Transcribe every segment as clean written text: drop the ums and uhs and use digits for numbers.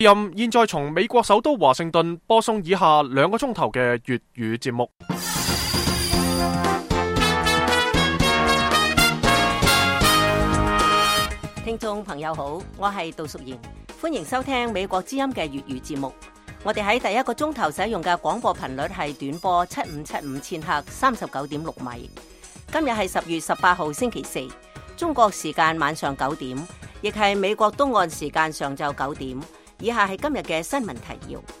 現在從美國首都華盛頓播送以下2個鐘頭嘅粵語節目。 聽眾朋友好，我係杜淑賢，歡迎收聽美國之音嘅粵語節目。我哋喺第1個鐘頭使用嘅廣播頻率係短波7575千赫39.6米。今日係10月18號星期四，中國時間晚上9點，亦係美國東岸時間上晝9點。以下係今日嘅新聞提要。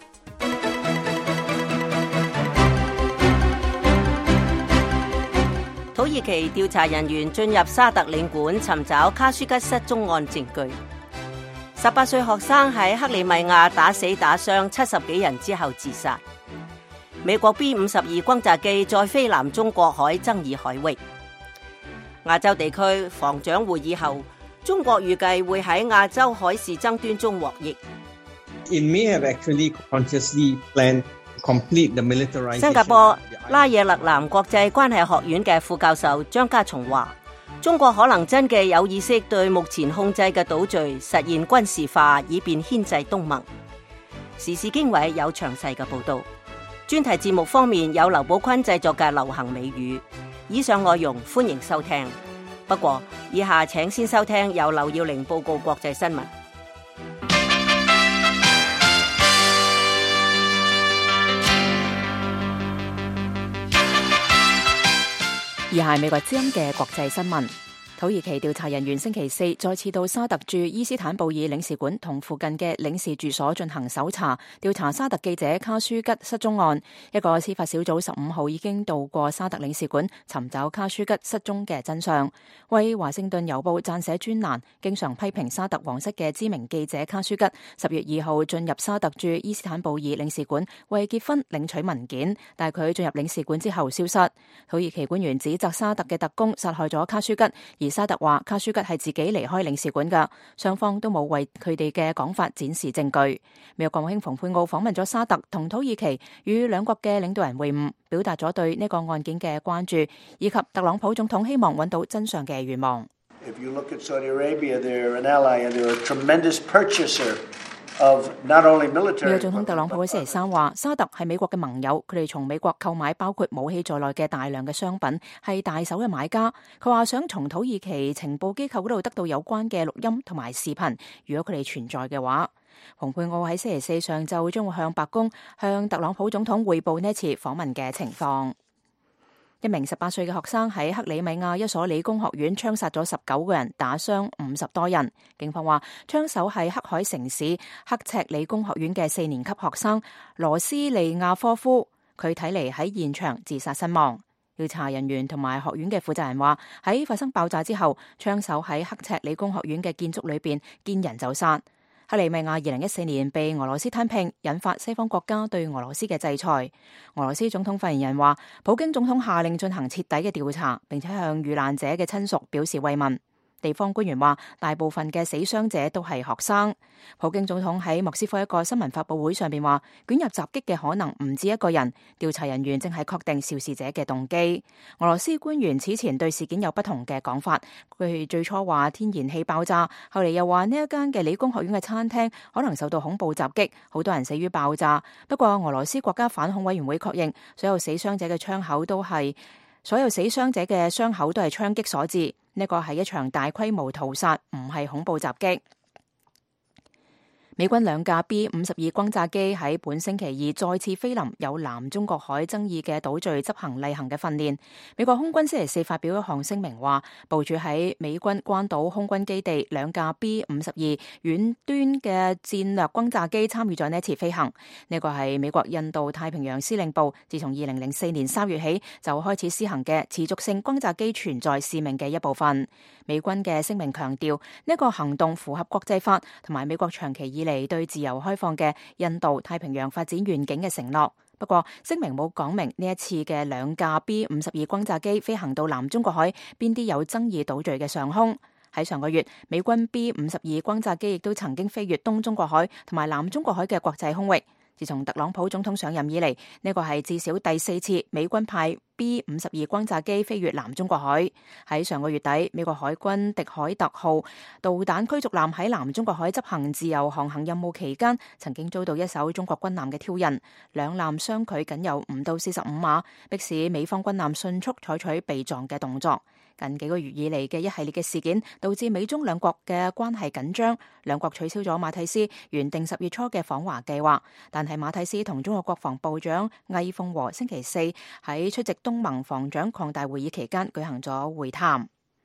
土耳其調查人員進入沙特領館尋找卡舒吉失蹤案證據。18歲學生喺克里米亞打死打傷70幾人之後自殺。美國 B-52 轟炸機再飛南中國海爭議海域。亞洲地區防長會議後，中國預計會喺亞洲海事爭端中獲益。新加坡拉惹勒南國際關係學院嘅副教授張家松話，中國可能真嘅有意識對目前控制嘅島嶼實現軍事化，以便牽制東盟。時事經緯有詳細嘅報道。專題節目方面有劉寶坤製作嘅流行美語。以上內容歡迎收聽。不過以下請先收聽由劉耀玲報告國際新聞。 以下係美國之音嘅國際新聞。土耳其調查人員星期四再次到沙特駐伊斯坦布爾領事館同附近嘅領事住所進行搜查，調查沙特記者卡舒吉失蹤案。一個司法小組15號已經到過沙特領事館尋找卡舒吉失蹤嘅真相。為華盛頓郵報撰寫專欄，經常批評沙特皇室嘅知名記者卡舒吉10月2號進入沙特駐伊斯坦布爾領事館為結婚領取文件，但佢進入領事館之後消失。土耳其官員指責沙特嘅特工殺害咗卡舒吉，而沙特話卡舒吉係自己離開領事館㗎，雙方都冇為佢哋嘅講法展示證據。美國國務卿蓬佩奧訪問咗沙特同土耳其，與兩國嘅領導人會晤，表達咗對呢個案件嘅關注，以及特朗普總統希望揾到真相嘅願望。美國總統特朗普喺星期三話，沙特係美國嘅盟友，佢哋從美國購買包括武器在內嘅大量嘅商品，係大手嘅買家。佢話想從土耳其情報機構嗰度得到有關嘅錄音同埋視頻，如果佢哋存在嘅話。蓬佩奧喺星期四上晝將會向白宮向特朗普總統匯報呢次訪問嘅情況。一名18歲嘅學生喺克里米亞一所理工學院槍殺咗19個人，打傷50多人。警方話，槍手係黑海城市刻赤理工學院嘅4年級學生羅斯利亞科夫，佢睇嚟喺現場自殺身亡。調查人員同埋學院嘅負責人話，喺發生爆炸之後，槍手喺刻赤理工學院嘅建築裏邊見人就殺。克里米亞2014年被俄羅斯吞併，引發西方國家對俄羅斯嘅制裁。俄羅斯總統發言人話，普京總統下令進行徹底嘅調查，並且向遇難者嘅親屬表示慰問。地方官員話，大部分嘅死傷者都係學生。普京總統喺莫斯科一個新聞發佈會上邊話，捲入襲擊嘅可能唔止一個人，調查人員正係確定肇事者嘅動機。俄羅斯官員此前對事件有不同嘅講法，佢最初話天然氣爆炸，後嚟又話呢一間嘅理工學院嘅餐廳可能受到恐怖襲擊，好多人死於爆炸。不過俄羅斯國家反恐委員會確認，所有死傷者嘅傷口都係槍擊所致。呢個係一場大規模屠殺，唔係恐怖襲擊。美軍2架 B-52 轟炸機喺本星期二再次飛臨有南中國海爭議嘅島嶼執行例行嘅訓練。美國空軍星期四發表一項聲明話，部署喺美軍關島空軍基地2架 B-52 遠端嘅戰略轟炸機參與咗呢一次飛行。呢個係美國印度太平洋司令部自從2004年3月起就開始施行嘅持續性轟炸機存在使命嘅一部分。美軍嘅聲明強調，呢個行動符合國際法同埋美國長期以嚟對自由開放嘅印度太平洋發展願景嘅承諾。不過聲明冇講明呢一次嘅2架 B-52 轟炸機飛行到南中國海邊啲有爭議島嶼嘅上空。喺上個月，美軍 B-52 轟炸機亦都曾經飛越東中國海同埋南中國海嘅國際空域。自從特朗普總統上任以嚟，呢個係至少第4次美軍派 B-52轟炸機飛越南中國海。喺上個月底，美國海軍迪海特號導彈驅逐艦喺南中國海執行自由航行任務期間，曾經遭到一艘中國軍艦嘅挑釁，兩艦相距僅有5到45碼，迫使美方軍艦迅速採取避撞嘅動作。近幾個月以嚟嘅一系列嘅事件，導致美中兩國嘅關係緊張，兩國取消咗馬蒂斯原定10月初嘅訪華計劃。但係馬蒂斯同中國國防部長魏鳳和星期四喺出席東盟防長擴大會議期間舉行咗會談。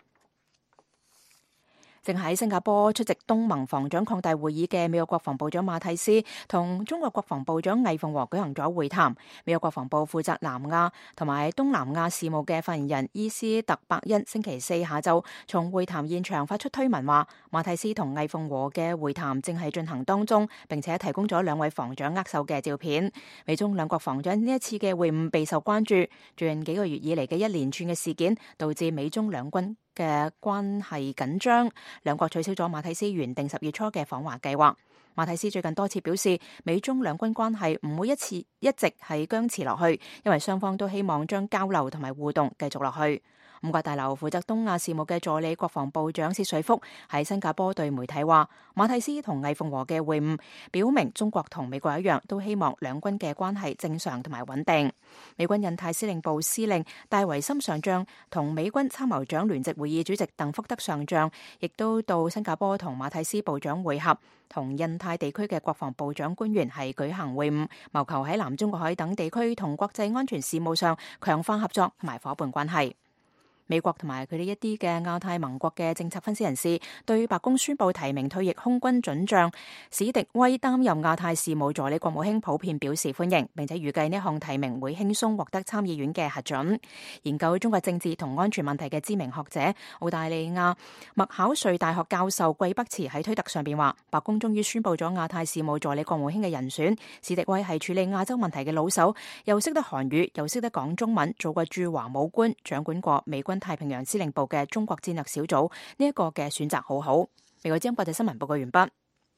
正喺新加坡出席東盟防長擴大會議嘅美國國防部長馬蒂斯同中國國防部長魏鳳和舉行咗會談。美國國防部負責南亞同埋東南亞事務嘅發言人伊斯特伯恩星期四下晝從會談現場發出推文話，馬蒂斯同魏鳳和嘅會談正係進行當中，並且提供咗兩位防長握手嘅照片。美中兩國防長呢一次嘅會晤備受關注，最近幾個月以嚟嘅一連串嘅事件導致美中兩軍嘅關係緊張，兩國取消咗馬蒂斯原定10月初嘅訪華計劃。馬蒂斯最近多次表示，美中兩軍關係唔會一直係僵持落去，因為雙方都希望將交流同埋互動繼續落去。五角大樓負責東亞事務嘅助理國防部長薛瑞福喺新加坡對媒體話，馬蒂斯同魏鳳和嘅會晤表明中國同美國一樣，都希望兩軍嘅關係正常同埋穩定。美軍印太司令部司令戴維森上將同美軍參謀長聯席會議主席鄧福德上將亦都到新加坡同馬蒂斯部長會合，同印太地區嘅國防部長官員係舉行會晤，謀求喺南中國海等地區同國際安全事務上強化合作同埋夥伴關係。美國同埋佢哋一啲嘅亞太盟國嘅政策分析人士對白宮宣布提名退役空軍准將史迪威擔任亞太事務助理國務卿普遍表示歡迎，並且預計呢項提名會輕鬆獲得參議院嘅核准。研究中國政治同安全問題嘅知名學者澳大利亞麥考瑞大學教授季北茨喺推特上邊話，白宮終於宣布咗亞太事務助理國務卿嘅人選，史迪威係處理亞洲問題嘅老手，又識得韓語，又識得講中文，做過駐華武官，掌管過美軍太平洋司令部嘅中國戰略小組，呢一個嘅選擇好好。美國之音國際新聞報告完畢。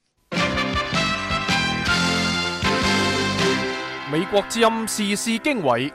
美國之音時事經緯，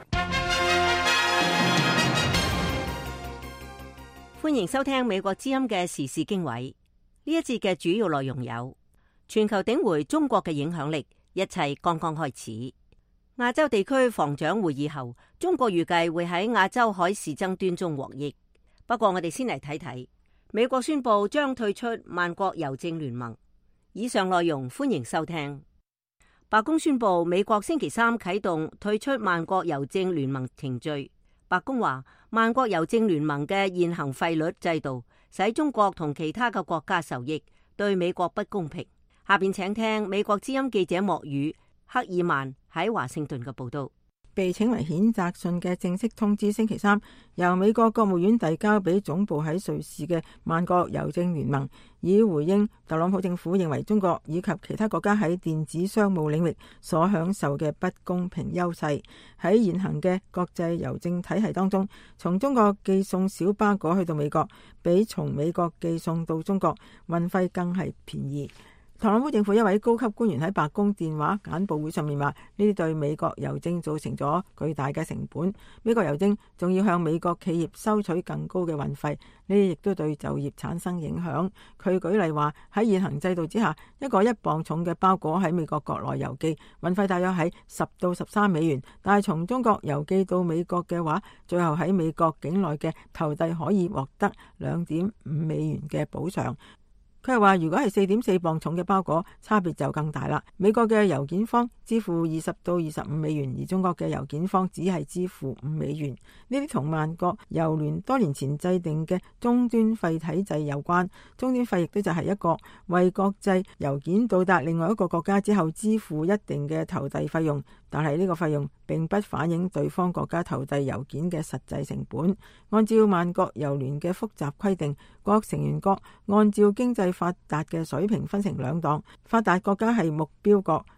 歡迎收聽美國之音嘅時事經緯。呢一節嘅主要內容有：全球頂回中國嘅影響力，一切剛剛開始。亞洲地區防長會議後，中國預計會喺亞洲海事爭端中獲益。不過我哋先嚟睇睇，美國宣布將退出萬國郵政聯盟。以上內容歡迎收聽。白宮宣布美國星期三啟動退出萬國郵政聯盟程序。白宮話，萬國郵政聯盟嘅現行費率制度使中國同其他嘅國家受益，對美國不公平。下邊請聽美國之音記者莫語克爾曼喺華盛頓嘅報道。 被稱為譴責信嘅正式通知星期三由美國國務院遞交俾總部喺瑞士嘅萬國郵政聯盟，以回應特朗普政府認為中國以及其他國家喺電子商務領域所享受嘅不公平優勢。喺現行嘅國際郵政體系當中，從中國寄送小巴果去到美國，比從美國寄送到中國運費更係便宜。特朗普政府一位高級官員喺白宮電話簡報會上面話，呢啲對美國郵政造成咗巨大嘅成本，美國郵政仲要向美國企業收取更高嘅運費，呢啲亦都對就業產生影響。佢舉例話，喺現行制度之下，一個1磅重嘅包裹喺美國國內郵寄，運費大約喺10到13美元，但係從中國郵寄到美國嘅話，最後喺美國境內嘅投遞可以獲得2.5美元嘅補償。佢係話，如果係4.4磅重嘅包裹，差別就更大啦。美國嘅郵件方支付20到25美元，而中國嘅郵件方只係支付5美元。呢啲同萬國郵聯多年前制定嘅終端費體制有關。終端費亦都就係一個為國際郵件到達另外一個國家之後支付一定嘅投遞費用，但係呢個費用並不反映對方國家投遞郵件嘅實際成本。按照萬國郵聯嘅複雜規定，各成員國按照經濟發達嘅水平分成2檔，發達國家係目標國，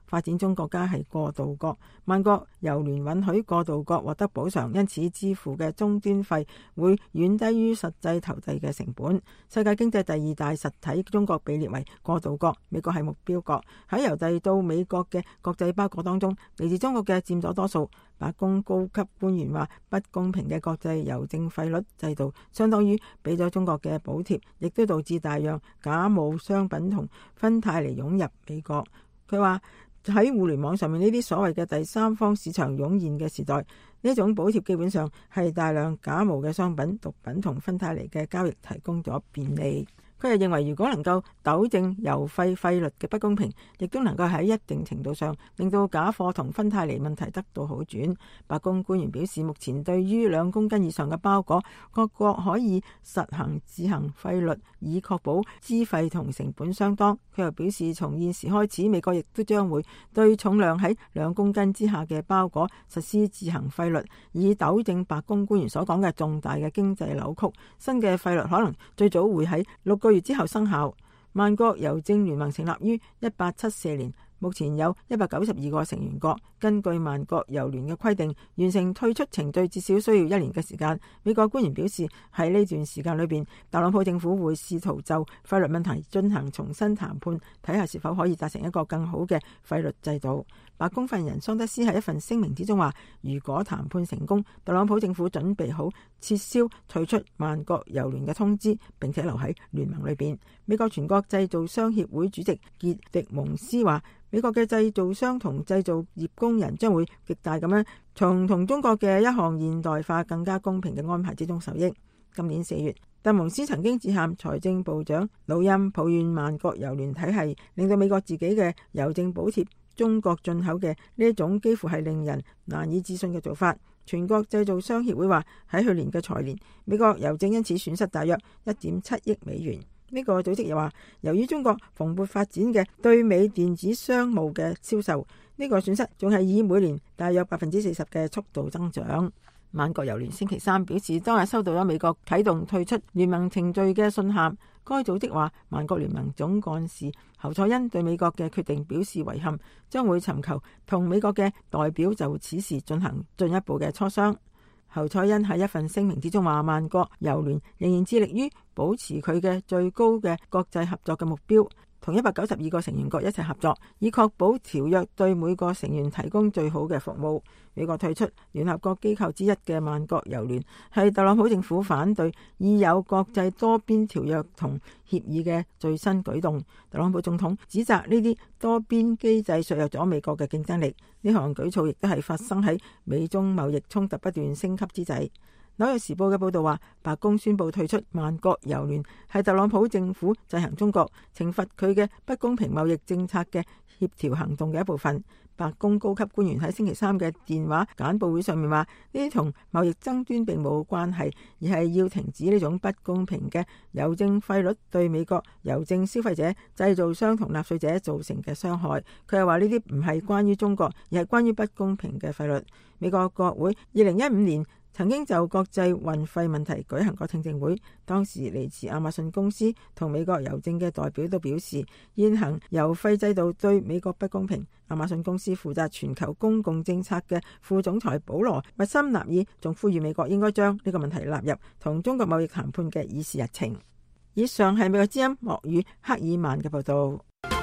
發展中國家係過渡國，萬國郵聯允許過渡國獲得補償，因此支付嘅終端費會遠低於實際投遞嘅成本。世界經濟第二大實體中國被列為過渡國，美國係目標國。喺郵遞到美國嘅國際包裹當中，嚟自中國嘅佔咗多數。白宮高級官員話，不公平嘅國際郵政費率制度，相當於俾咗中國嘅補貼，亦都導致大量假冒商品同芬太尼湧入美國。佢話喺互聯網上面呢啲所謂嘅第三方市場湧現嘅時代，呢種補貼基本上係大量假冒嘅商品、毒品同芬太尼嘅交易提供咗便利。佢又認為，如果能夠糾正郵費費率嘅不公平，亦都能夠喺一定程度上令到假貨同芬太尼問題得到好轉。白宮官員表示，目前對於2公斤以上嘅包裹，各國可以實行自行費率，以確保資費同成本相當。佢又表示，從現時開始，美國亦都將會對重量喺2公斤之下嘅包裹實施自行費率，以糾正白宮官員所講嘅重大嘅經濟扭曲。新嘅費率可能最早會喺6個月之後生效。萬國郵政聯盟成立於1874年，目前有192個成員國。根據萬國郵聯嘅規定，完成退出程序至少需要1年嘅時間。美國官員表示，喺呢段時間裏邊，特朗普政府會試圖就費率問題進行重新談判，睇下是否可以達成一個更好嘅費率制度。白宮發言人桑德斯喺一份聲明之中話，如果談判成功，特朗普政府準備好撤銷退出萬國郵聯嘅通知，並且留喺聯盟裏邊。美國全國製造商協會主席傑迪蒙斯話，美國嘅製造商同製造業工人將會極大咁樣從同中國嘅一項現代化更加公平嘅安排之中受益。今年4月，特蒙斯曾經致函財政部長魯欽，抱怨萬國郵聯體系令到美國自己嘅郵政補貼中國進口嘅呢一種幾乎係令人難以置信嘅做法。全國製造商協會話，喺去年嘅財年，美國郵政因此損失大約1.7億美元。呢個組織又話，由於中國蓬勃發展嘅對美電子商務嘅銷售，呢個損失仲係以每年大約40%嘅速度增長。萬國郵聯星期三表示，當日收到咗美國啟動退出聯盟程序嘅信函。該組織話，萬國聯盟總幹事侯賽因對美國嘅決定表示遺憾，將會尋求同美國嘅代表就此事進行進一步嘅磋商。侯賽因喺一份聲明之中話，萬國郵聯仍然致力於保持佢嘅最高嘅國際合作嘅目標，同192個成員國一齊合作，以確保條約對每個成員提供最好嘅服務。美國退出聯合國機構之一嘅萬國郵聯係特朗普政府反對已有國際多邊條約同協議嘅最新舉動。特朗普總統指責呢啲多邊機制削弱咗美國嘅競爭力。呢項舉措亦都係發生喺美中貿易衝突不斷升級之際。紐約時報嘅報道話，白宮宣布退出萬國郵聯係特朗普政府制衡中國、懲罰佢嘅不公平貿易政策嘅協調行動嘅一部分。白宮高級官員喺星期三嘅電話簡報會上面話，呢啲同貿易爭端並冇關係，而係要停止呢種不公平嘅郵政費率對美國郵政消費者、製造商同納稅者造成嘅傷害。佢又話呢啲唔係關於中國，而係關於不公平嘅費率。美國國會2015年曾經就國際運費問題舉行過聽證會，當時嚟自亞馬遜公司同美國郵政嘅代表都表示，現行郵費制度對美國不公平。亞馬遜公司負責全球公共政策嘅副總裁保羅·麥森納爾仲呼籲美國應該將呢個問題納入同中國貿易談判嘅議事日程。以上係美國之音莫語克爾曼嘅報道。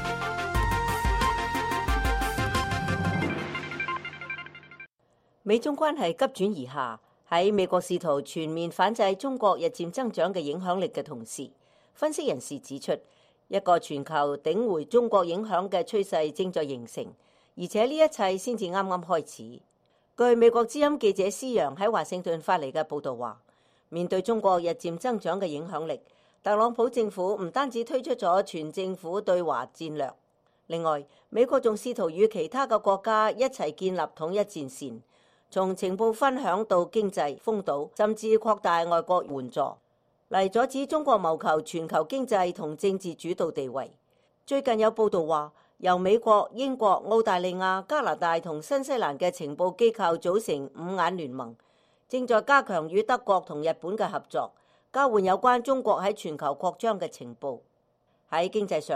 美中關係急轉而下，喺美國試圖全面反制中國日漸增長嘅影響力嘅同時，分析人士指出，一個全球頂回中國影響嘅趨勢正在形成，而且呢一切先至啱啱開始。據美國之音記者施洋喺華盛頓發嚟嘅報道話，面對中國日漸增長嘅影響力，特朗普政府唔單止推出咗全政府對華戰略，另外美國仲試圖與其他嘅國家一齊建立統一戰線，從情報分享到經濟封堵，甚至擴大外國援助，嚟阻止中國謀求全球經濟同政治主導地位。最近有報道話，由美國、英國、澳大利亞、加拿大同新西蘭嘅情報機構組成五眼聯盟，正在加強與德國同日本嘅合作，交換有關中國喺全球擴張嘅情報。喺經濟上，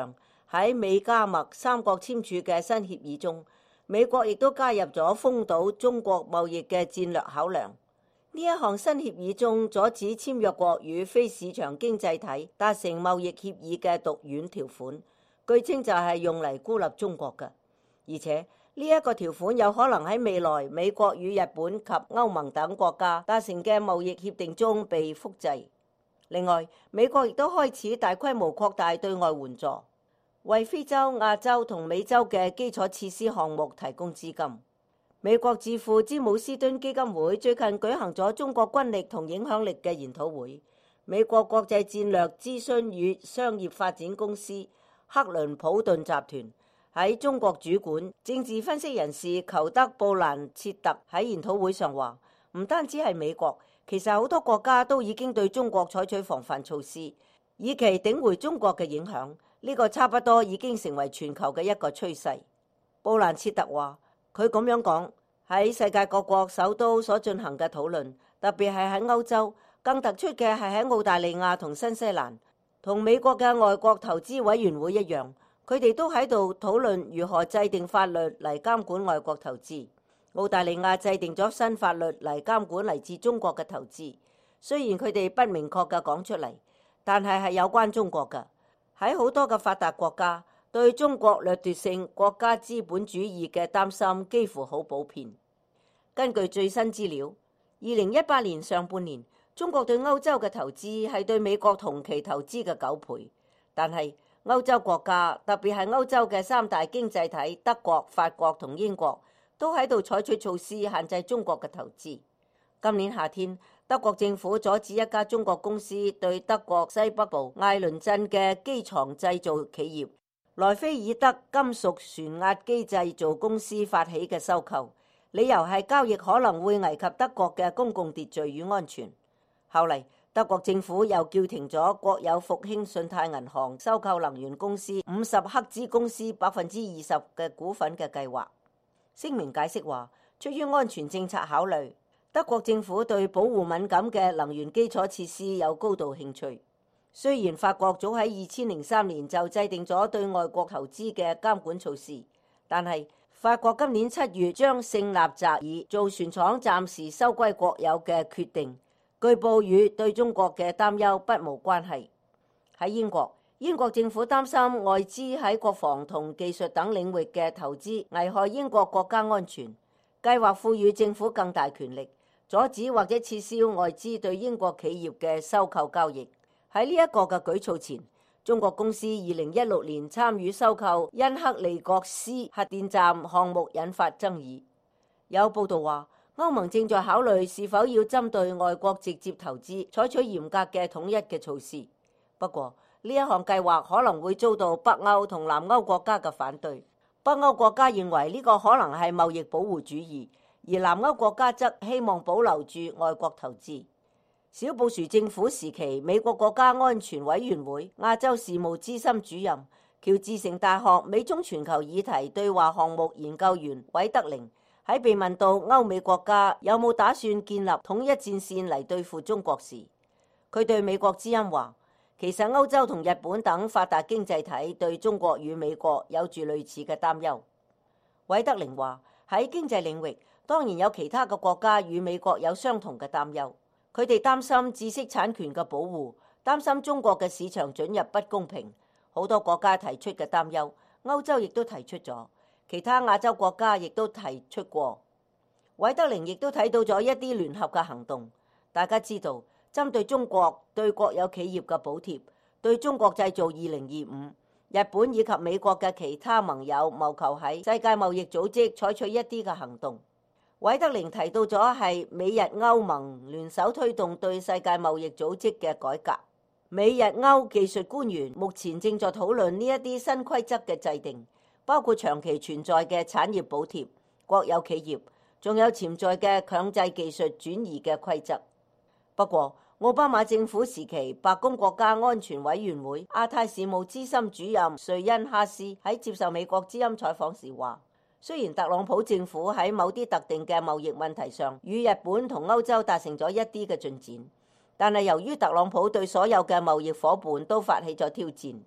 喺美加墨三國簽署嘅新協議中，美國亦都加入咗封堵中國貿易嘅戰略考量。呢一項新協議中阻止簽約國與非市場經濟體達成貿易協議嘅毒丸條款，據稱就係用嚟孤立中國嘅，而且呢一個條款有可能喺未來美國與日本及歐盟等國家達成嘅貿易協定中被複製。另外，美國亦都開始大規模擴大對外援助，為非洲、亞洲同美洲嘅基礎設施項目提供資金。美國智庫詹姆斯敦基金會最近舉行咗中國軍力同影響力嘅研討會。美國國際戰略諮詢與商業發展公司克倫普頓集團喺中國主管政治分析人士裘德布蘭切特喺研討會上話，唔單止係美國，其實好多國家都已經對中國採取防範措施，以期頂回中國嘅影響。呢個差不多已經成為全球嘅一個趨勢。布蘭切特話，佢咁樣講，喺世界各國首都所進行嘅討論，特別係喺歐洲，更突出嘅係喺澳大利亞同新西蘭，同美國嘅外國投資委員會一樣，佢哋都喺度討論如何制定法律嚟監管外國投資。澳大利亞制定咗新法律嚟監管嚟自中國嘅投資，雖然佢哋不明確嘅講出嚟，但係有關中國嘅。喺好多嘅發達國家，對中國掠奪性國家資本主義嘅擔心幾乎好普遍。根據最新資料，2018年上半年，中國對歐洲嘅投資係對美國同期投資嘅9倍。但係歐洲國家，特別係歐洲嘅三大經濟體德國、法國同英國，都喺度採取措施限制中國嘅投資。今年夏天，德國政府阻止一家中國公司對德國西北部艾倫鎮嘅機床製造企業萊菲爾德金屬旋壓機製造公司發起嘅收購，理由係交易可能會危及德國嘅公共秩序與安全。後嚟，德國政府又叫停咗國有復興信貸銀行收購能源公司50赫茲公司20%嘅股份嘅計劃。聲明解釋話，出於安全政策考慮，德國政府對保護敏感嘅能源基礎設施有高度興趣。雖然法國早喺2003年就制定咗對外國投資嘅監管措施，但係法國今年7月將聖納扎爾造船廠暫時收歸國有嘅決定，據報與對中國嘅擔憂不無關係。喺英國政府擔心外資喺國防同技術等領域嘅投資危害英國國家安全，計劃賦予政府更大權力，阻止或者撤銷外資對英國企業嘅收購交易。喺呢一個嘅舉措前，中國公司2016年參與收購恩克利國斯核電站項目引發爭議。有報道話，歐盟正在考慮是否要針對外國直接投資採取嚴格嘅統一嘅措施。不過呢一項計劃可能會遭到北歐同南歐國家嘅反對。北歐國家認為呢個可能係貿易保護主義，而南歐國家則希望保留住外國投資。小布殊政府時期，美國國家安全委員會亞洲事務資深主任、喬治城大學美中全球議題對話項目研究員韋德寧喺被問到歐美國家有冇打算建立統一戰線嚟對付中國時，佢對美國之音話，其實歐洲同日本等發達經濟體對中國與美國有住類似嘅擔憂。韋德寧話，喺經濟領域，當然有其他嘅國家與美國有相同嘅擔憂。佢哋擔心知識產權嘅保護，擔心中國嘅市場准入不公平。好多國家提出嘅擔憂，歐洲亦都提出咗，其他亞洲國家亦都提出過。韋德寧亦都睇到咗一啲聯合嘅行動。大家知道，針對中國對國有企業嘅補貼，對中國製造2025，日本以及美國嘅其他盟友謀求喺世界貿易組織採取一啲嘅行動。韋德寧提到咗係美日歐盟聯手推動對世界貿易組織嘅改革。美日歐技術官員目前正在討論呢一啲新規則嘅制定，包括長期存在嘅產業補貼、國有企業，仲有潛在嘅強制技術轉移嘅規則。不過，奧巴馬政府時期白宮國家安全委員會亞太事務資深主任瑞恩哈斯喺接受美國之音採訪時話，雖然特朗普政府喺某啲特定嘅貿易問題上與日本同歐洲達成咗一啲嘅進展，但係由於特朗普對所有嘅貿易夥伴都發起咗挑戰，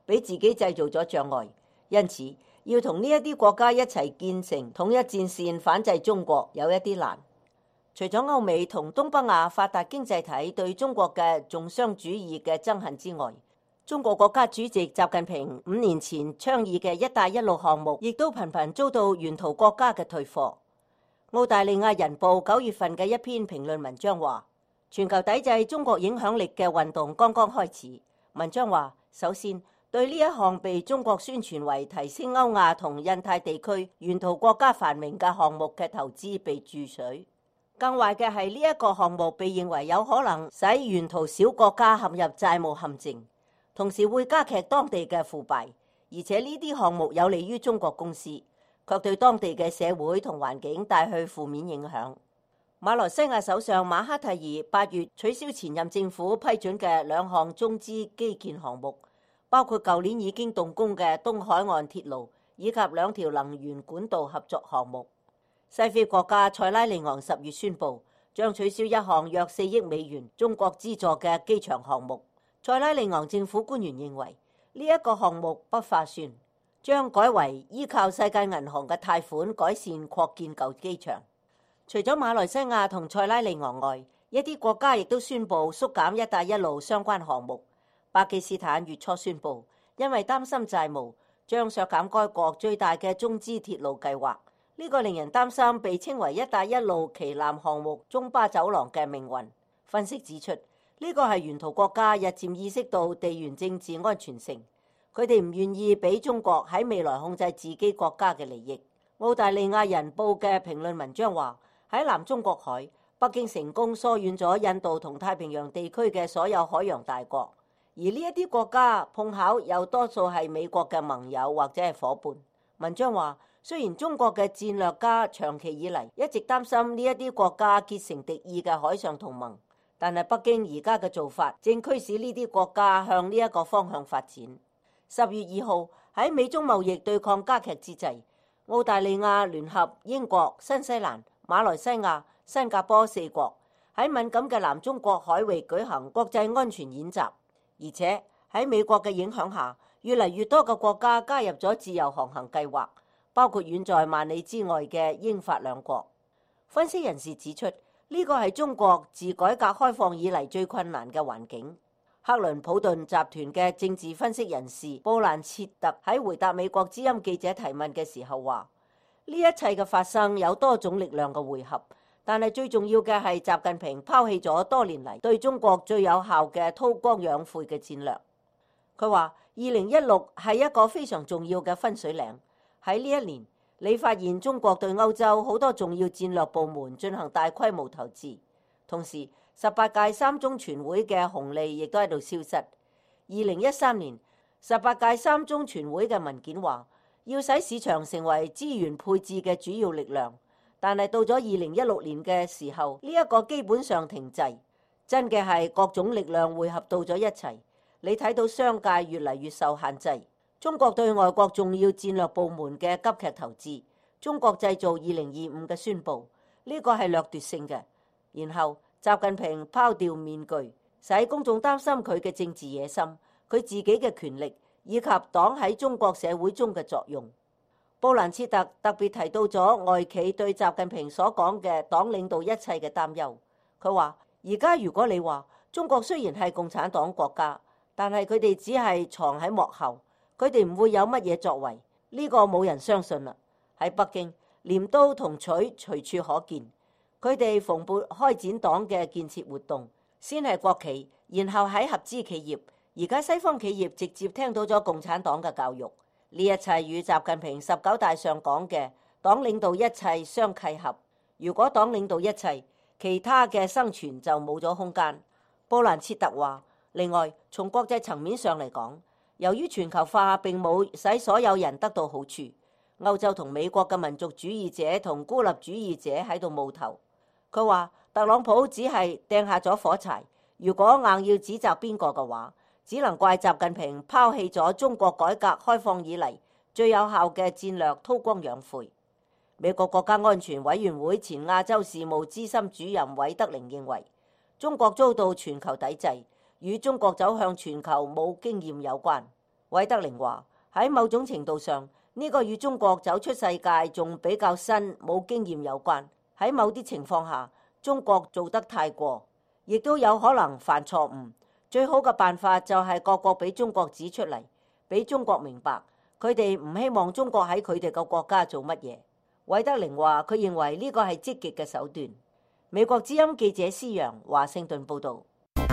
俾自己製造咗障礙，因此要同呢一啲國家一齊建成統一戰線反制中國有一啲難。除咗歐美同東北亞發達經濟體對中國嘅重商主義嘅憎恨之外，中國國家主席習近平5年前倡議嘅一帶一路項目亦都頻頻遭到沿途國家嘅退貨。澳大利亞人報9月份嘅一篇評論文章話，全球抵制中國影響力嘅運動剛剛開始。文章話，首先對呢一項被中國宣傳為提升歐亞同印太地區沿途國家繁榮嘅項目嘅投資被注水。更壞嘅係呢一個項目被認為有可能使沿途小國家陷入債務陷阱，同時會加劇當地嘅腐敗，而且呢啲項目有利於中國公司，卻對當地嘅社會同環境帶去負面影響。馬來西亞首相馬哈蒂爾8月取消前任政府批准嘅2項中資基建項目，包括舊年已經動工嘅東海岸鐵路以及2條能源管道合作項目。西非國家塞拉利昂10月宣布將取消一項約4億美元中國資助嘅機場項目。塞拉利昂政府官員認為呢一個項目不划算，將改為依靠世界銀行嘅貸款改善擴建舊機場。除咗馬來西亞同塞拉利昂外，一啲國家亦都宣布縮減一帶一路相關項目。巴基斯坦月初宣布，因為擔心債務，將削減該國最大嘅中資鐵路計劃。呢個令人擔心被稱為一帶一路旗艦項目中巴走廊嘅命運。分析指出，呢個係沿途國家日漸意識到地緣政治安全性，佢哋唔願意俾中國喺未來控制自己國家嘅利益。澳大利亞人報嘅評論文章話，喺南中國海，北京成功疏遠咗印度同太平洋地區嘅所有海洋大國，而呢一啲國家碰巧又多數係美國嘅盟友或者係夥伴。文章話，雖然中國嘅戰略家長期以嚟一直擔心呢一啲國家結成敵意嘅海上同盟，但係北京而家嘅做法正驅使呢啲國家向呢一個方向發展。10月2號喺美中貿易對抗加劇之際，澳大利亞聯合英國、新西蘭、馬來西亞、新加坡4國喺敏感嘅南中國海域舉行國際安全演習，而且喺美國嘅影響下，越嚟越多嘅國家加入咗自由航行計劃，包括遠在萬里之外嘅英法2國。分析人士指出，呢個係中國自改革開放以嚟最困難嘅環境。克倫普頓集團嘅政治分析人士布蘭切特喺回答美國之音記者提問嘅時候話，呢一切嘅發生有多種力量嘅匯合，但係最重要嘅係習近平拋棄咗多年嚟對中國最有效嘅韜光養晦嘅戰略。佢話2016係一個非常重要嘅分水嶺。喺呢一年，你發現中國對歐洲好多重要戰略部門進行大規模投資，同時18屆三中全會嘅紅利亦都喺度消失。2013年18屆三中全會嘅文件話，要使市場成為資源配置嘅主要力量，但係到咗2016年嘅時候，呢一個基本上停滯。真嘅係各種力量匯合到咗一齊，你睇到商界越嚟越受限制。中國對外國重要戰略部門嘅急劇投資，中國製造2025嘅宣佈，呢個係掠奪性嘅。然後習近平拋掉面具，使公眾擔心佢嘅政治野心、佢自己嘅權力以及黨喺中國社會中嘅作用。布蘭切特特別提到咗外企對習近平所講嘅黨領導一切嘅擔憂。佢話：而家如果你話中國雖然係共產黨國家，但係佢哋只係藏喺幕後。佢哋唔會有乜嘢作為，呢個冇人相信啦。喺北京，鐮刀同錘隨處可見，佢哋蓬勃開展黨嘅建設活動，先係國企，然後喺合資企業，而家西方企業直接聽到咗共產黨嘅教育，呢一切與習近平19大上講嘅黨領導一切相契合。如果黨領導一切，其他嘅生存就冇咗空間。布蘭切特話，另外從國際層面上嚟講，由於全球化並冇使所有人得到好處，歐洲同美國嘅民族主義者同孤立主義者喺度冒頭。佢話特朗普只係掟下咗火柴，如果硬要指責邊個嘅話，只能怪習近平拋棄咗中國改革開放以嚟最有效嘅戰略韜光養晦。美國國家安全委員會前亞洲事務資深主任韋德寧認為，中國遭到全球抵制，與中國走向全球冇經驗有關。 韋德寧話：喺某種程度上，呢個與中國走出世界仲比較新、冇經驗有關。喺某啲情況下，中國做得太過，亦都有可能犯錯誤。最好嘅辦法就係各國俾中國指出嚟，俾中國明白，佢哋唔希望中國喺佢哋嘅國家做乜嘢。韋德寧話：佢認為呢個係積極嘅手段。美國之音記者施洋華盛頓報導。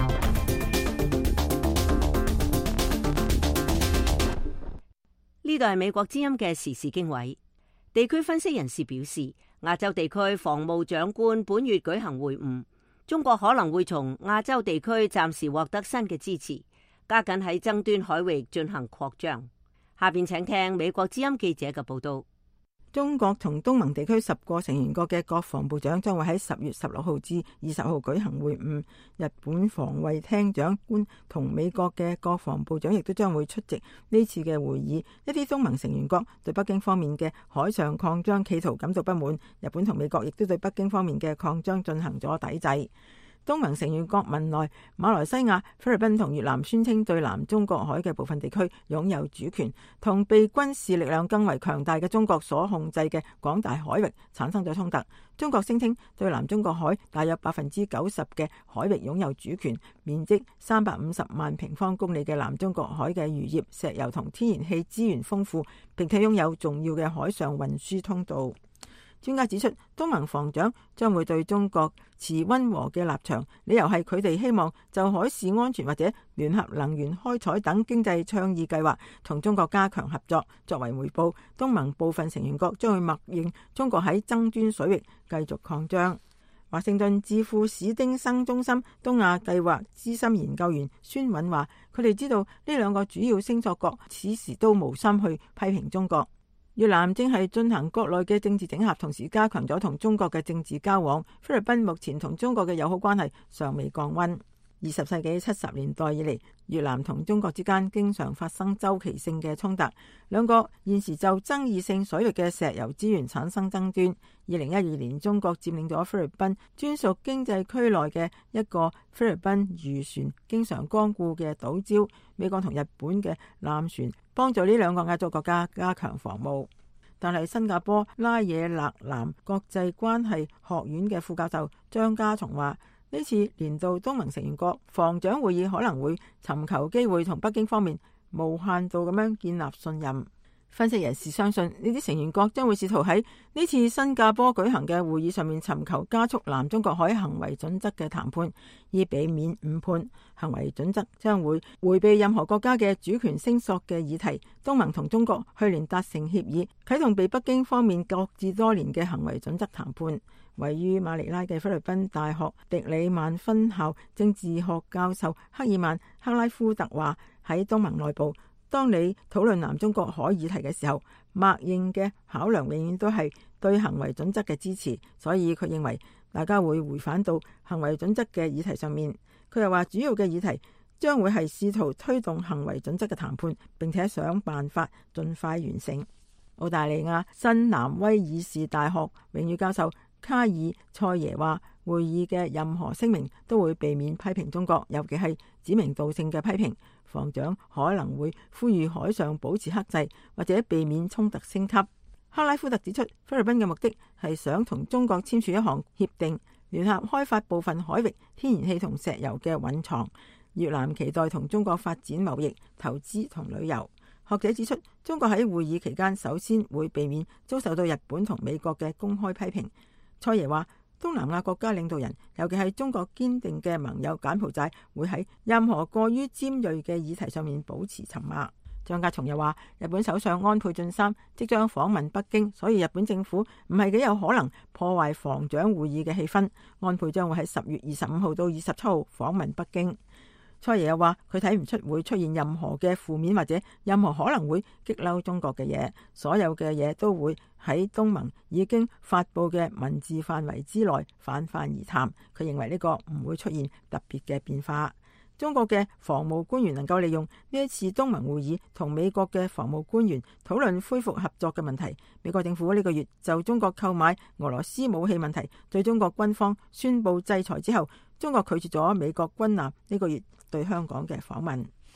呢度係美國之音嘅時事經緯。地區分析人士表示，亞洲地區防務長官本月舉行會晤，中國可能會從亞洲地區暫時獲得新嘅支持，加緊喺爭端海域進行擴張。下邊請聽美國之音記者嘅報道。 中國同東盟地區10個成員國嘅國防部長將會喺10月16號至20號舉行會晤。日本防衛廳長官同美國嘅國防部長亦都將會出席呢次嘅會議。一啲東盟成員國對北京方面嘅海上擴張企圖感到不滿，日本同美國亦都對北京方面嘅擴張進行咗抵制。東盟成員國文萊、馬來西亞、菲律賓同越南宣稱對南中國海嘅部分地區擁有主權，同被軍事力量更為強大嘅中國所控制嘅廣大海域產生咗衝突。中國聲稱對南中國海大約90%嘅海域擁有主權，面積350萬平方公里嘅南中國海嘅漁業、石油同天然氣資源豐富，並且擁有重要嘅海上運輸通道。專家指出，東盟防長將會對中國持溫和嘅立場，理由係佢哋希望就海事安全或者聯合能源開採等經濟倡議計劃同中國加強合作。作為回報，東盟部分成員國將會默認中國喺爭端水域繼續擴張。華盛頓智庫史丁生中心東亞計劃資深研究員孫韻話：佢哋知道呢兩個主要星索國此時都無心去批評中國。越南正係進行國內嘅政治整合，同時加強咗同中國嘅政治交往。菲律賓目前同中國嘅友好關係尚未降溫。20世紀70年代以嚟，越南同中國之間經常發生周期性嘅衝突，兩個現時就爭議性水域嘅石油資源產生爭端。2012年，中國佔領咗菲律賓專屬經濟區內嘅一個菲律賓漁船經常光顧嘅島礁。美國同日本嘅艦船幫助呢兩個亞洲國家加強防務。但係新加坡拉惹勒南國際關係學院嘅副教授張家松話：呢次年度東盟成員國防長會議可能會尋求機會同北京方面無限度咁樣建立信任。分析人士相信呢啲成員國將會試圖喺呢次新加坡舉行嘅會議上面尋求加速南中國海行為準則嘅談判，以避免誤判。行為準則將會迴避任何國家嘅主權聲索嘅議題。東盟同中國去年達成協議，啟動被北京方面擱置多年嘅行為準則談判。位於馬尼拉嘅菲律賓大學迪里曼分校政治學教授克爾曼克拉夫特話：喺東盟內部，當你討論南中國海議題嘅時候，默認嘅考量永遠都係對行為準則嘅支持，所以佢認為大家會回返到行為準則嘅議題上面。佢又話主要嘅議題將會係試圖推動行為準則嘅談判，並且想辦法盡快完成。澳大利亞新南威爾士大學榮譽教授卡爾塞耶話：會議嘅任何聲明都會避免批評中國，尤其係指名道姓嘅批評。防長可能會呼籲海上保持克制，或者避免衝突升級。克拉夫特指出，菲律賓嘅目的係想同中國簽署一項協定，聯合開發部分海域天然氣同石油嘅蘊藏。越南期待同中國發展貿易、投資同旅遊。學者指出，中國喺會議期間首先會避免遭受到日本同美國嘅公開批評。蔡爺話，東南亞國家領導人，尤其係中國堅定嘅盟友柬埔寨，會喺任何過於尖銳嘅議題上面保持沉默。張家松又話，日本首相安倍晉三即將訪問北京，所以日本政府唔係幾有可能破壞防長會議嘅氣氛。安倍將會喺10月25號到27號訪問北京。蔡爺又話，佢睇唔出會出現任何嘅負面或者任何可能會激嬲中國嘅嘢，所有嘅嘢都會喺東盟已經發佈嘅文字範圍之內泛泛而談。佢認為呢個唔會出現特別嘅變化。中國嘅防務官員能夠利用呢一次東盟會議同美國嘅防務官員討論恢復合作嘅問題。美國政府呢個月就中國購買俄羅斯武器問題對中國軍方宣布制裁之後，中國拒絕咗美國軍艦呢個月對香港嘅訪問。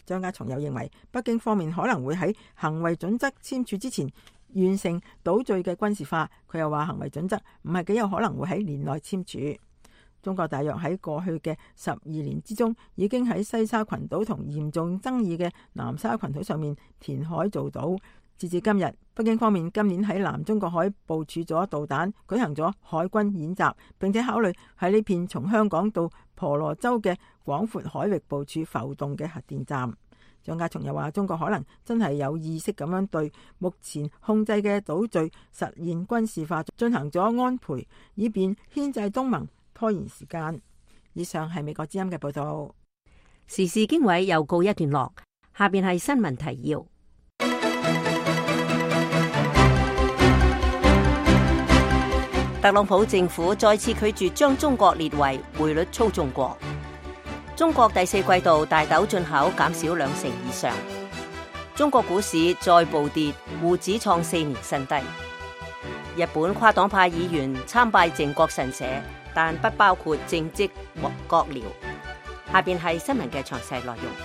張家松又認為，北京方面可能會喺行為準則簽署之前完成島嶼嘅軍事化。佢又話，行為準則唔係幾有可能會喺年內簽署。中國大約喺過去嘅12年之中，已經喺西沙群島同嚴重爭議嘅南沙群島上面填海造島。截至今日，北京方面今年喺南中國海部署咗導彈，舉行咗海軍演習，並且考慮喺呢片從香港到婆羅洲嘅廣闊海域部署浮動嘅核電站。張家松又話，中國可能真係有意識咁樣對目前控制嘅島嶼實現軍事化進行咗安培，以便牽制東盟，拖延時間。以上係美國之音嘅報道。 時事經緯又告一段落，下邊係新聞提要。特朗普政府再次拒絕將中國列為匯率操縱國。中國第四季度大豆進口減少2成以上。中國股市再暴跌，滬指創4年新低。日本跨黨派議員參拜靖國神社，但不包括正職和閣僚。下邊係新聞嘅詳細內容。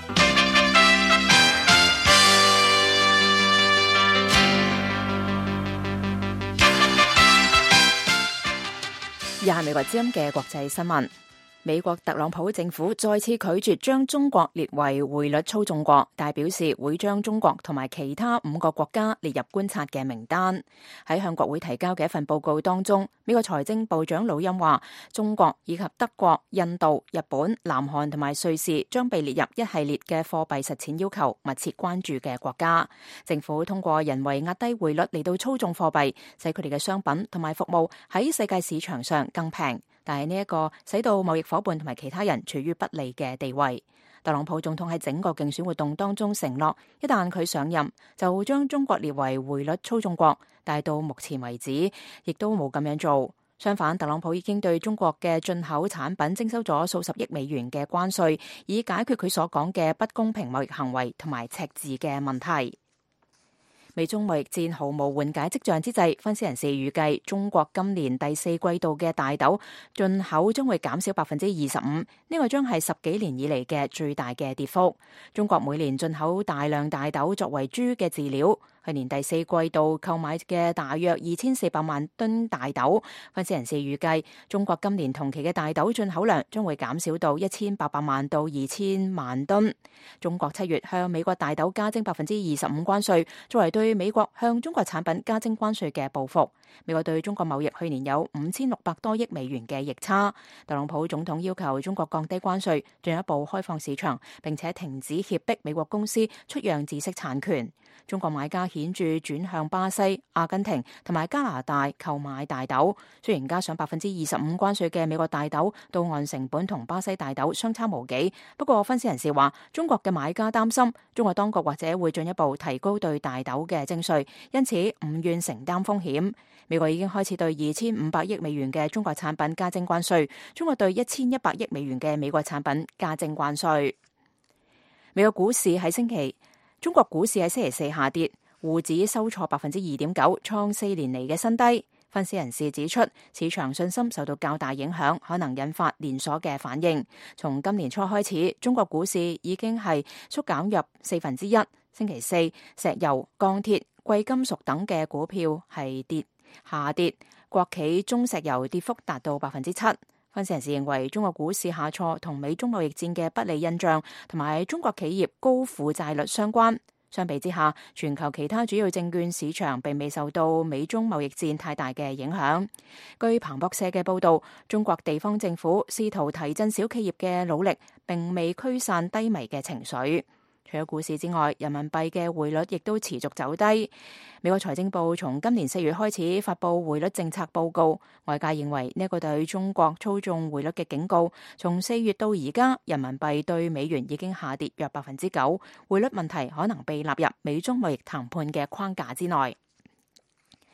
以下係美國之音嘅國際新聞。美國特朗普政府再次拒絕將中國列為匯率操縱國，但表示會將中國同埋其他5個國家列入觀察嘅名單。喺向國會提交嘅一份報告當中，美國財政部長魯欽話，中國以及德國、印度、日本、南韓同埋瑞士將被列入一系列嘅貨幣實踐要求密切關注嘅國家。政府通過人為壓低匯率嚟到操縱貨幣，使佢哋嘅商品同埋服務喺世界市場上更平。但係呢一個使到貿易夥伴同埋其他人處於不利嘅地位。特朗普總統喺整個競選活動當中承諾，一旦佢上任，就會將中國列為匯率操縱國，但係到目前為止，亦都冇咁樣做。相反，特朗普已經對中國嘅進口產品徵收咗數十億美元嘅關稅，以解決佢所講嘅不公平貿易行為同埋赤字嘅問題。美中貿易戰毫無緩解跡象之際，分析人士預計中國今年第四季度嘅大豆進口將會減少25%，呢個將係10幾年以嚟嘅最大嘅跌幅。中國每年進口大量大豆作為豬嘅飼料，去年第四季度購買嘅大約2400萬噸大豆。分析人士預計中國今年同期嘅大豆進口量將會減少到1800萬到2000萬噸。中國7月向美國大豆加徵25%關稅，作為對美國向中國產品加徵關稅嘅報復。美國對中國貿易去年有5600多億美元嘅逆差。特朗普總統要求中國降低關稅，進一步開放市場，並且停止脅迫美國公司出讓知識產權。中國買家顯著轉向巴西、阿根廷同埋加拿大購買大豆，雖然加上25%關稅嘅美國大豆到岸成本同巴西大豆相差無幾，不過分析人士話，中國嘅買家擔心中國當局或者會進一步提高對大豆嘅徵稅，因此唔願承擔風險。美國已經開始對2500億美元嘅中國產品加徵關稅，中國對1100億美元嘅美國產品加徵關稅。美國股市喺中國股市喺星期四下跌，滬指收挫2.9%，創4年嚟嘅新低。分析人士指出，市場信心受到較大影響，可能引發連鎖嘅反應。從今年初開始，中國股市已經係縮減約1/4。星期四，石油、鋼鐵、貴金屬等嘅股票係下跌，國企中石油跌幅達到7%。分析人士認為，中國股市下挫同美中貿易戰嘅不利印象同埋中國企業高負債率相關。相比之下，全球其他主要證券市場並未受到美中貿易戰太大嘅影響。據彭博社嘅報導，中國地方政府試圖提振小企業嘅努力並未驅散低迷嘅情緒。除咗股市之外，人民幣嘅匯率亦都持續走低。美國財政部從今年4月開始發布匯率政策報告，外界認為呢個對中國操縱匯率嘅警告。從4月到而家，人民幣對美元已經下跌約9%，匯率問題可能被納入美中貿易談判嘅框架之內。嚟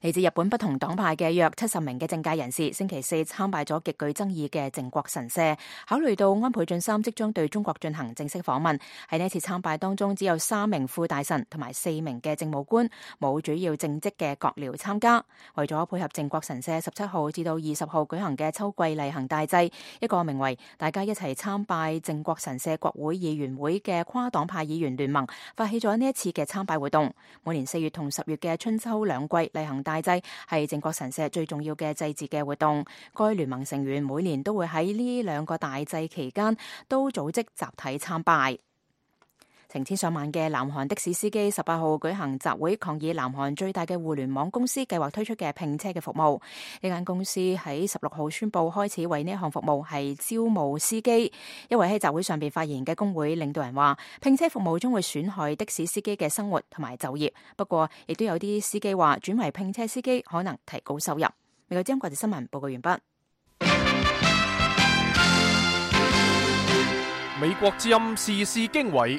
嚟自日本不同黨派嘅約70名嘅政界人士，星期四參拜咗極具爭議嘅靖國神社。考慮到安倍晉三即將對中國進行正式訪問，喺呢一次參拜當中，只有3名副大臣同埋4名嘅政務官，冇主要正職嘅閣僚參加。為咗配合靖國神社17號至到20號舉行嘅秋季例行大祭，一個名為大家一齊參拜靖國神社國會議員會嘅跨黨派議員聯盟發起咗呢一次嘅參拜活動。每年4月同10月嘅春秋兩季例行大祭係靖國神社最重要嘅祭祀嘅活動。該聯盟成員每年都會喺呢2個大祭期間都組織集體參拜。成千上萬嘅南韓的士司機18號舉行集會，抗議南韓最大嘅互聯網公司計劃推出嘅拼車嘅服務。呢間公司喺16號宣布開始為呢項服務係招募司機。一位喺集會上邊發言嘅工會領導人話，拼車服務將會損害的士司機嘅生活同埋就業。不過，亦都有啲司機話轉為拼車司機可能提高收入。美國之音國際新聞報告完畢。 美國之音時事經緯。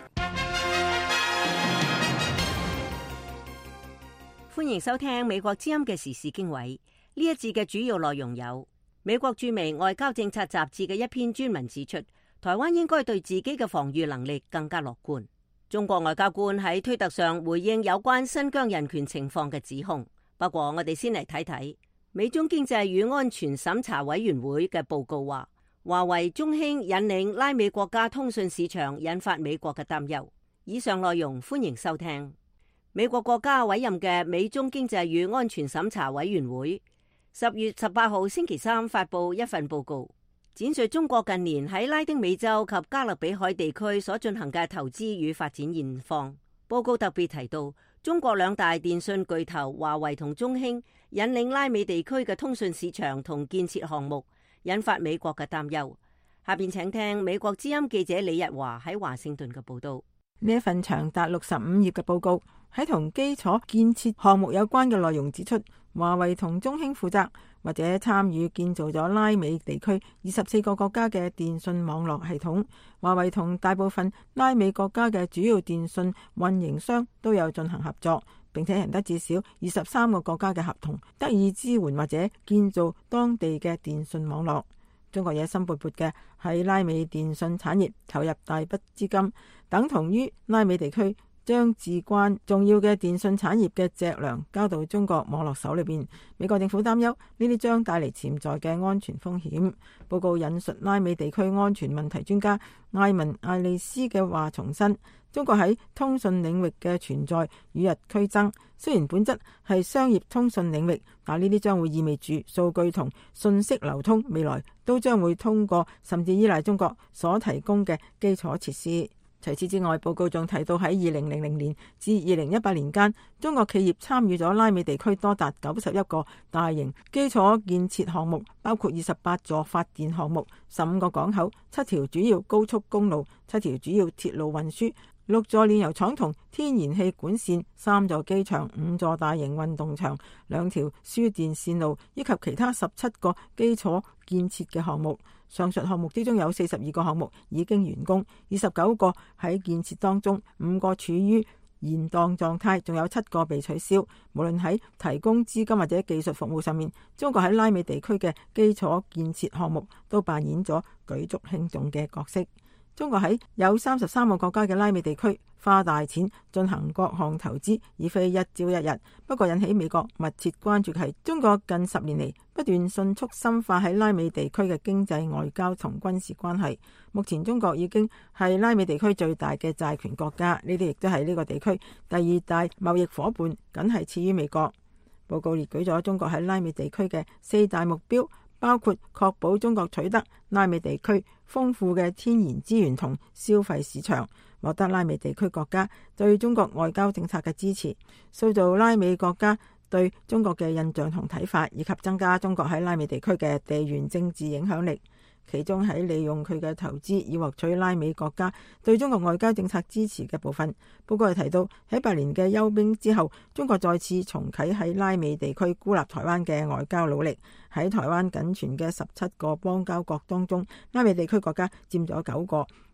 歡迎收聽美國之音嘅時事經緯。呢一節嘅主要內容有：美國駐美外交政策雜誌嘅一篇專文指出，台灣應該對自己嘅防禦能力更加樂觀。中國外交官喺推特上回應有關新疆人權情況嘅指控。不過我哋先嚟睇睇美中經濟與安全審查委員會嘅報告話，華為、中興引領拉美國家通訊市場，引發美國嘅擔憂。以上內容歡迎收聽。美國國家委任嘅美中經濟與安全審查委員會10月18號星期三發布一份報告，展述中國近年喺拉丁美洲及加勒比海地區所進行嘅投資與發展現況。報告特別提到，中國2大電信巨頭華為同中興引領拉美地區嘅通訊市場同建設項目，引發美國嘅擔憂。下邊請聽美國之音記者李日華喺華盛頓嘅報道。 呢一份長達65頁嘅報告喺同基礎建設項目有關嘅內容指出，華為同中興負責或者參與建造咗拉美地區24個國家嘅電信網絡系統。華為同大部分拉美國家嘅主要電信運營商都有進行合作，並且贏得至少23個國家嘅合同，得以支援或者建造當地嘅電信網絡。中國野心勃勃嘅喺拉美電信產業投入大筆資金，等同於拉美地區將至關重要嘅電信產業嘅脊樑交到中國網絡手裏邊。美國政府擔憂呢啲將帶嚟潛在嘅安全風險。報告引述拉美地區安全問題專家艾文艾利斯嘅話重申，中國喺通訊領域嘅存在與日俱增。雖然本質係商業通訊領域，但呢啲將會意味住數據同信息流通未來都將會通過甚至依賴中國所提供嘅基礎設施。除此之外，報告仲提到喺2000年至2018年間，中國企業參與咗拉美地區多達91個大型基礎建設項目，包括28座發電項目、15個港口、7條主要高速公路、7條主要鐵路運輸、6座煉油廠同天然氣管線、3座機場、5座大型運動場、2條輸電線路，以及其他17個基礎建設嘅項目。上述項目之中有42個項目已經完工，29個喺建設當中，5個處於延宕狀態，仲有7個被取消。無論喺提供資金或者技術服務上面，中國喺拉美地區嘅基礎建設項目都扮演咗舉足輕重嘅角色。中國喺有33個國家嘅拉美地區花大錢進行各項投資，而非一朝一日。不過引起美國密切關注嘅係中國近10年嚟不斷迅速深化喺拉美地區嘅經濟、外交同軍事關係。目前中國已經係拉美地區最大嘅債權國家，呢啲亦都係呢個地區第2大貿易夥伴，僅係次於美國。報告列舉咗中國喺拉美地區嘅4大目標，包括確保中國取得拉美地區豐富嘅天然資源同消費市場，獲得拉美地區國家對中國外交政策嘅支持，塑造拉美國家對中國嘅印象同睇法，以及增加中國喺拉美地區嘅地緣政治影響力。其中喺利用佢嘅投資以獲取拉美國家對中國外交政策支持嘅部分，報告係提到喺8年嘅休兵之後，中國再次重啟喺拉美地區孤立台灣嘅外交努力。喺台灣僅存嘅17個邦交國當中，拉美地區國家佔咗9個，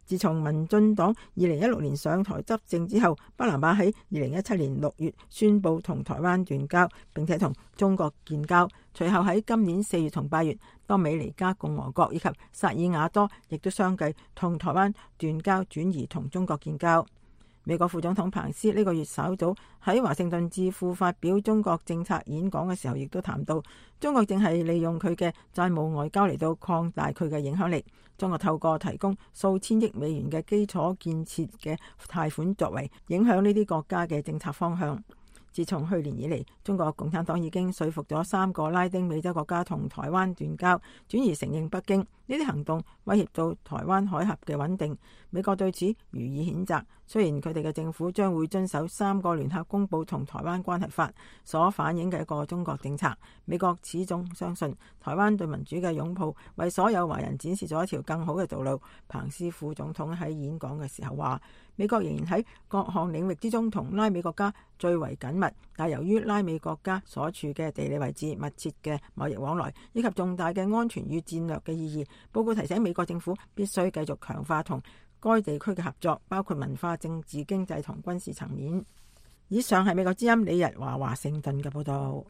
自從民進黨2016年上台執政之後，巴拿馬喺2017年6月宣布同台灣斷交，並且同中國建交。隨後喺今年4月同8月，多美尼加共和國以及薩爾瓦多亦都相繼同台灣斷交，轉移同中國建交。美國副總統彭斯呢個月稍早喺華盛頓智庫發表中國政策演講嘅時候，亦都談到中國正係利用佢嘅債務外交嚟到擴大佢嘅影響力。中國透過提供數千億美元嘅基礎建設嘅貸款作為影響呢啲國家嘅政策方向。自從去年以嚟，中國共產黨已經說服咗3個拉丁美洲國家同台灣斷交，轉而承認北京。呢啲行動威脅到台灣海峽嘅穩定，美國對此予以譴責。雖然佢哋嘅政府將會遵守3個聯合公佈同台灣關係法所反映嘅一個中國政策，美國始終相信台灣對民主嘅擁抱為所有華人展示咗一條更好嘅道路。彭斯副總統喺演講嘅時候話，美國仍然喺各項領域之中同拉美國家最為緊密，但由於拉美國家所處嘅地理位置、密切嘅貿易往來以及重大嘅安全與戰略嘅意義，報告提醒美國政府必須繼續強化同該地區嘅合作，包括文化、政治、經濟同軍事層面。以上係美國之音李日華華盛頓嘅報道。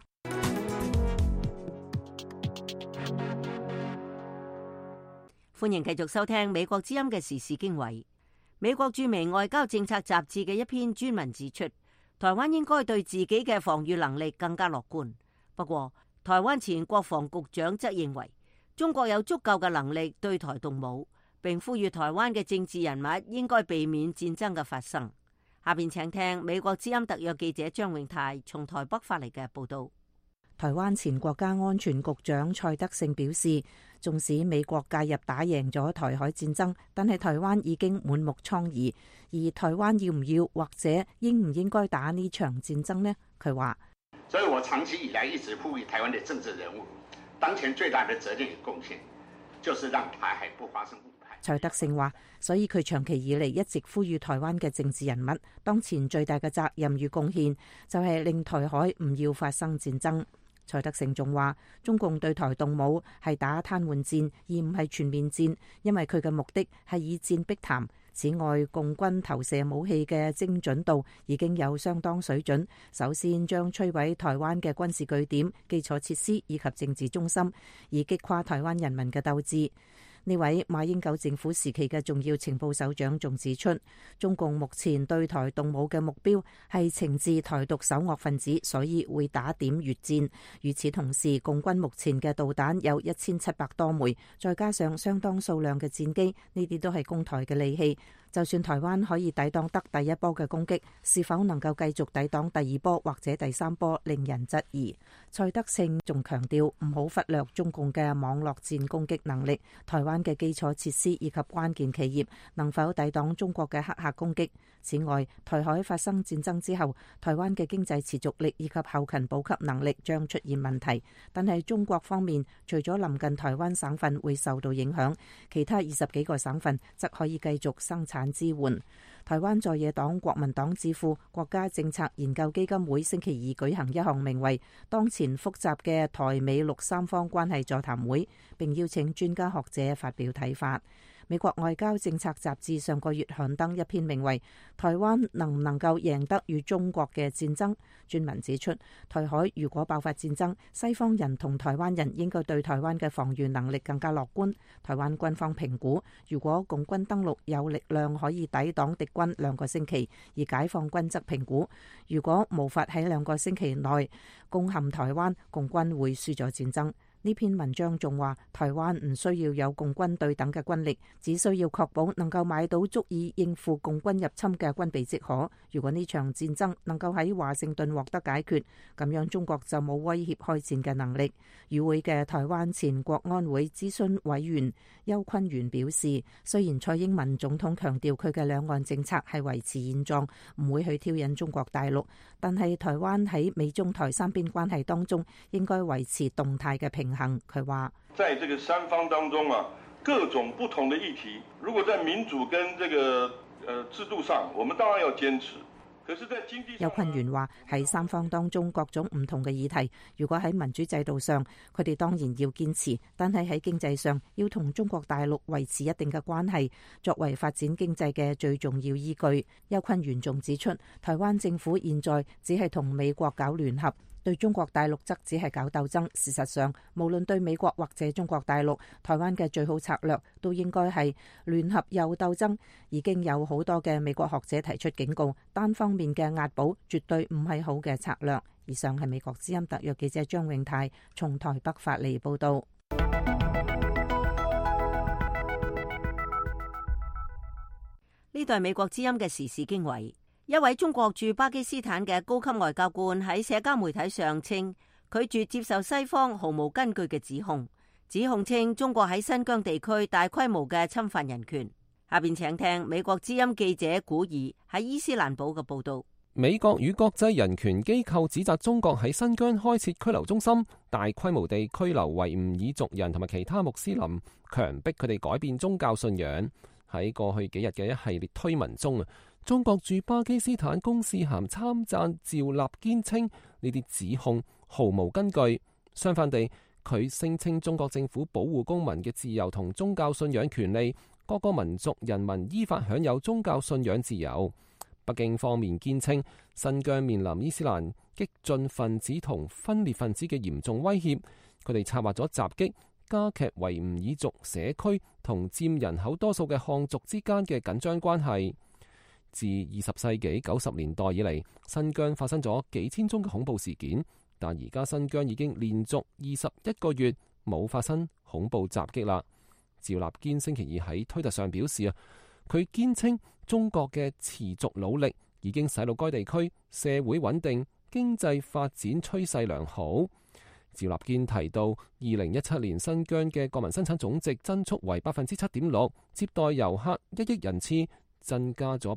歡迎繼續收聽美國之音嘅時事經緯。美國著名外交政策雜誌嘅一篇專文指出，台灣應該對自己嘅防禦能力更加樂觀。不過，台灣前國防局長則認為，中國有足夠嘅能力對台動武，並呼籲台灣嘅政治人物應該避免戰爭嘅發生。下邊請聽美國之音特約記者張永泰從台北發嚟嘅報道。 台灣前國家安全局長蔡德勝表示，縱使美國介入打贏咗台海戰爭，但係台灣已經滿目瘡痍，而台灣要唔要或者應唔應該打呢場戰爭呢？佢話： 所以我長期以來一直呼籲台灣的政治人物，當前最大的責任與貢獻，就是讓台海不發生誤判。 蔡德勝話，所以佢長期以嚟一直呼籲台灣嘅政治人物，當前最大嘅責任與貢獻，就係令台海唔要發生戰爭。蔡德勝仲話，中共對台動武係打癱瘓戰，而唔係全面戰，因為佢嘅目的係以戰逼談。此外，共軍投射武器嘅精準度已經有相當水準，首先將摧毀台灣嘅軍事據點、基礎設施以及政治中心，以擊垮台灣人民嘅鬥志。呢位馬英九政府時期嘅重要情報首長仲指出，中共目前對台動武嘅目標係懲治台獨首惡分子，所以會打點越戰。與此同時，共軍目前嘅導彈有1700多枚，再加上相當數量嘅戰機，呢啲都係攻台嘅利器。就算台灣可以抵擋得第一波嘅攻擊，是否能夠繼續抵擋第二波或者第三波，令人質疑。蔡德勝仲強調，唔好忽略中共嘅網絡戰攻擊能力，台灣嘅基礎設施以及關鍵企業能否抵擋中國嘅黑客攻擊。此外，台海發生戰爭之後，台灣嘅經濟持續力以及後勤補給能力將出現問題。但係中國方面，除咗臨近台灣省份會受到影響，其他20幾個省份則可以繼續生產支援。台灣在野黨國民黨智庫國家政策研究基金會星期二舉行一項名為《當前複雜嘅台美陸三方關係座談會》，並邀請專家學者發表睇法。美國外交政策雜誌上個月刊登一篇名為《台灣能唔能夠贏得與中國嘅戰爭》專文指出，台海如果爆發戰爭，西方人同台灣人應該對台灣嘅防禦能力更加樂觀。台灣軍方評估，如果共軍登陸有力量可以抵擋敵軍2個星期，而解放軍則評估，如果無法喺2個星期內攻陷台灣，共軍會輸咗戰爭。呢篇文章仲話，台灣唔需要有共軍對等嘅軍力，只需要確保能夠買到足以應付共軍入侵嘅軍備即可。如果呢場戰爭能夠喺華盛頓獲得解決，咁樣中國就冇威脅開戰嘅能力。與會嘅台灣前國安會諮詢委員邱坤元表示，雖然蔡英文總統強調佢嘅兩岸政策係維持現狀，唔會去挑釁中國大陸，但係台灣喺美中台三邊關係當中應該維持動態嘅平衡。佢話： 在這個三方當中啊，各種不同的議題，如果在民主跟這個制度上，我們當然要堅持。 邱坤元話：喺三方當中各種唔同嘅議題，如果喺民主制度上，佢哋當然要堅持；但係喺經濟上，要同中國大陸維持一定嘅關係，作為發展經濟嘅最重要依據。邱坤元仲指出，台灣政府現在只係同美國搞聯合，對中國大陸則只係搞鬥爭。事實上，無論對美國或者中國大陸，台灣嘅最好策略都應該係聯合又鬥爭。已經有好多嘅美國學者提出警告，單方面嘅押寶絕對唔係好嘅策略。以上係美國之音特約記者張永泰從台北發嚟報道。 呢度係美國之音嘅時事經緯。一位中國駐巴基斯坦嘅高級外交官喺社交媒體上稱，拒絕接受西方毫無根據嘅指控，指控稱中國喺新疆地區大規模嘅侵犯人權。下邊請聽美國之音記者古爾喺伊斯蘭堡嘅報道。 美國與國際人權機構指責中國喺新疆開設拘留中心，大規模地拘留維吾爾族人同埋其他穆斯林，強迫佢哋改變宗教信仰。喺過去幾日嘅一系列推文中，中國駐巴基斯坦公使函參贊趙立堅稱呢啲指控毫無根據。相反地，佢聲稱中國政府保護公民嘅自由同宗教信仰權利，各個民族人民依法享有宗教信仰自由。北京方面堅稱新疆面臨伊斯蘭激進分子同分裂分子嘅嚴重威脅，佢哋策劃咗襲擊，加劇維吾爾族社區同佔人口多數嘅漢族之間嘅緊張關係。自20世紀90年代以嚟，新疆發生咗幾千宗嘅恐怖事件，但而家新疆已經連續21個月冇發生恐怖襲擊啦。趙立堅星期二喺推特上表示佢堅稱中國嘅持續努力已經使到該地區社會穩定、經濟發展趨勢良好。趙立堅提到，2017年新疆嘅國民生產總值增速為7.6%，接待遊客1億人次，增加咗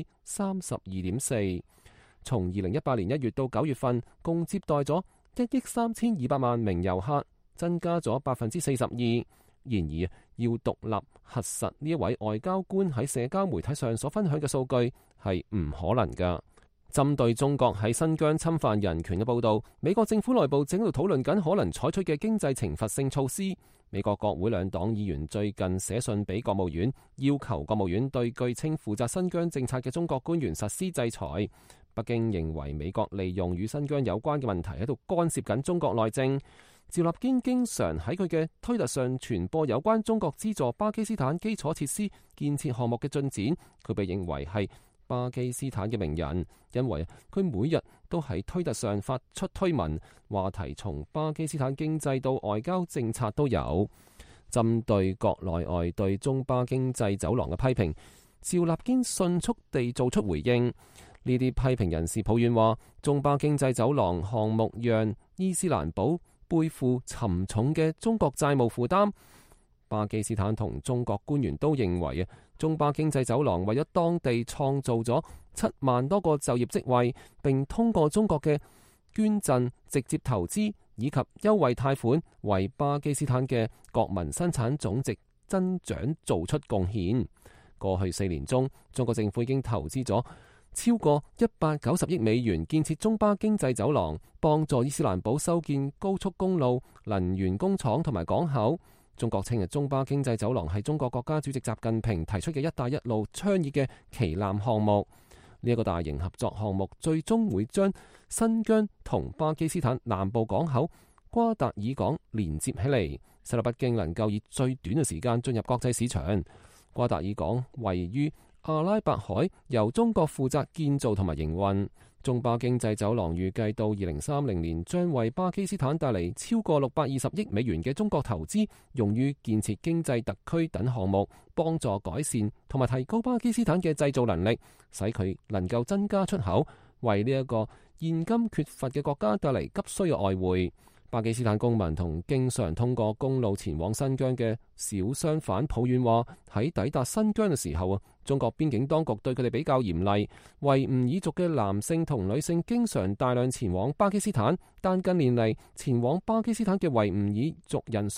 32.4%。從2018年1月到9月份，共接待咗1億3200萬名遊客，增加咗42%。然而，要獨立核實呢一位外交官喺社交媒體上所分享嘅數據係唔可能㗎。針對中國喺新疆侵犯人權嘅報導，美國政府內部正喺度討論緊可能採取嘅經濟懲罰性措施。美國國會兩黨議員最近寫信俾國務院，要求國務院對據稱負責新疆政策嘅中國官員實施制裁。北京認為美國利用與新疆有關嘅問題喺度干涉緊中國內政。趙立堅經常喺佢嘅推特上傳播有關中國資助巴基斯坦基礎設施建設項目嘅進展，佢被認為係巴基斯坦嘅名人，因為佢每日都喺推特上發出推文，話題從巴基斯坦經濟到外交政策都有。針對國內外對中巴經濟走廊嘅批評，趙立堅迅速地做出回應。呢啲批評人士抱怨話，中巴經濟走廊項目讓伊斯蘭堡背負沉重嘅中國債務負擔。巴基斯坦同中國官員都認為中巴經濟走廊為咗當地創造咗7萬多個就業職位，並通過中國嘅捐贈、直接投資以及優惠貸款，為巴基斯坦嘅國民生產總值增長做出貢獻。過去4年中，中國政府已經投資咗超過190億美元建設中巴經濟走廊，幫助伊斯蘭堡修建高速公路、能源工廠同埋港口。中國稱中巴經濟走廊係中國國家主席習近平提出嘅一帶一路倡議嘅旗艦項目。呢一個大型合作項目最終會將新疆同巴基斯坦南部港口瓜達爾港連接起嚟，使到北京能夠以最短嘅時間進入國際市場。瓜達爾港位於阿拉伯海，由中國負責建造同埋營運。中巴經濟走廊預計到2030年將為巴基斯坦帶嚟超過620億美元嘅中國投資，用於建設經濟特區等項目，幫助改善同埋提高巴基斯坦嘅製造能力，使佢能夠增加出口，為呢一個現金缺乏嘅國家帶嚟急需嘅外匯。巴基斯坦公民同經常通過公路前往新疆嘅小商販抱怨話，喺抵達新疆嘅時候中國邊境當局對佢哋比較嚴厲。維吾爾族嘅男性同女性經常大量前往巴基斯坦，但近年嚟前往巴基斯坦嘅維吾爾族人數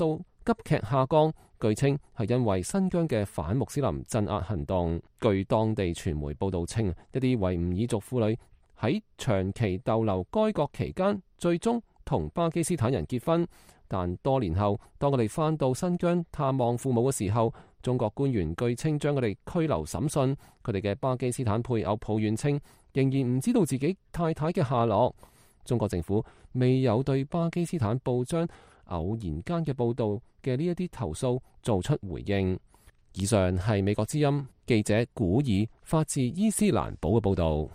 急劇下降，據稱係因為新疆嘅反穆斯林鎮壓行動。據當地傳媒報道稱，一啲維吾爾族婦女喺長期逗留該國期間，最終同巴基斯坦人結婚，但多年後，當佢哋返到新疆探望父母嘅時候，中國官員據稱將佢哋拘留審訊。佢哋嘅巴基斯坦配偶抱怨稱，仍然唔知道自己太太嘅下落。中國政府未有對巴基斯坦報章偶然間嘅報導嘅呢一啲投訴做出回應。以上係美國之音記者古爾發自伊斯蘭堡嘅報導。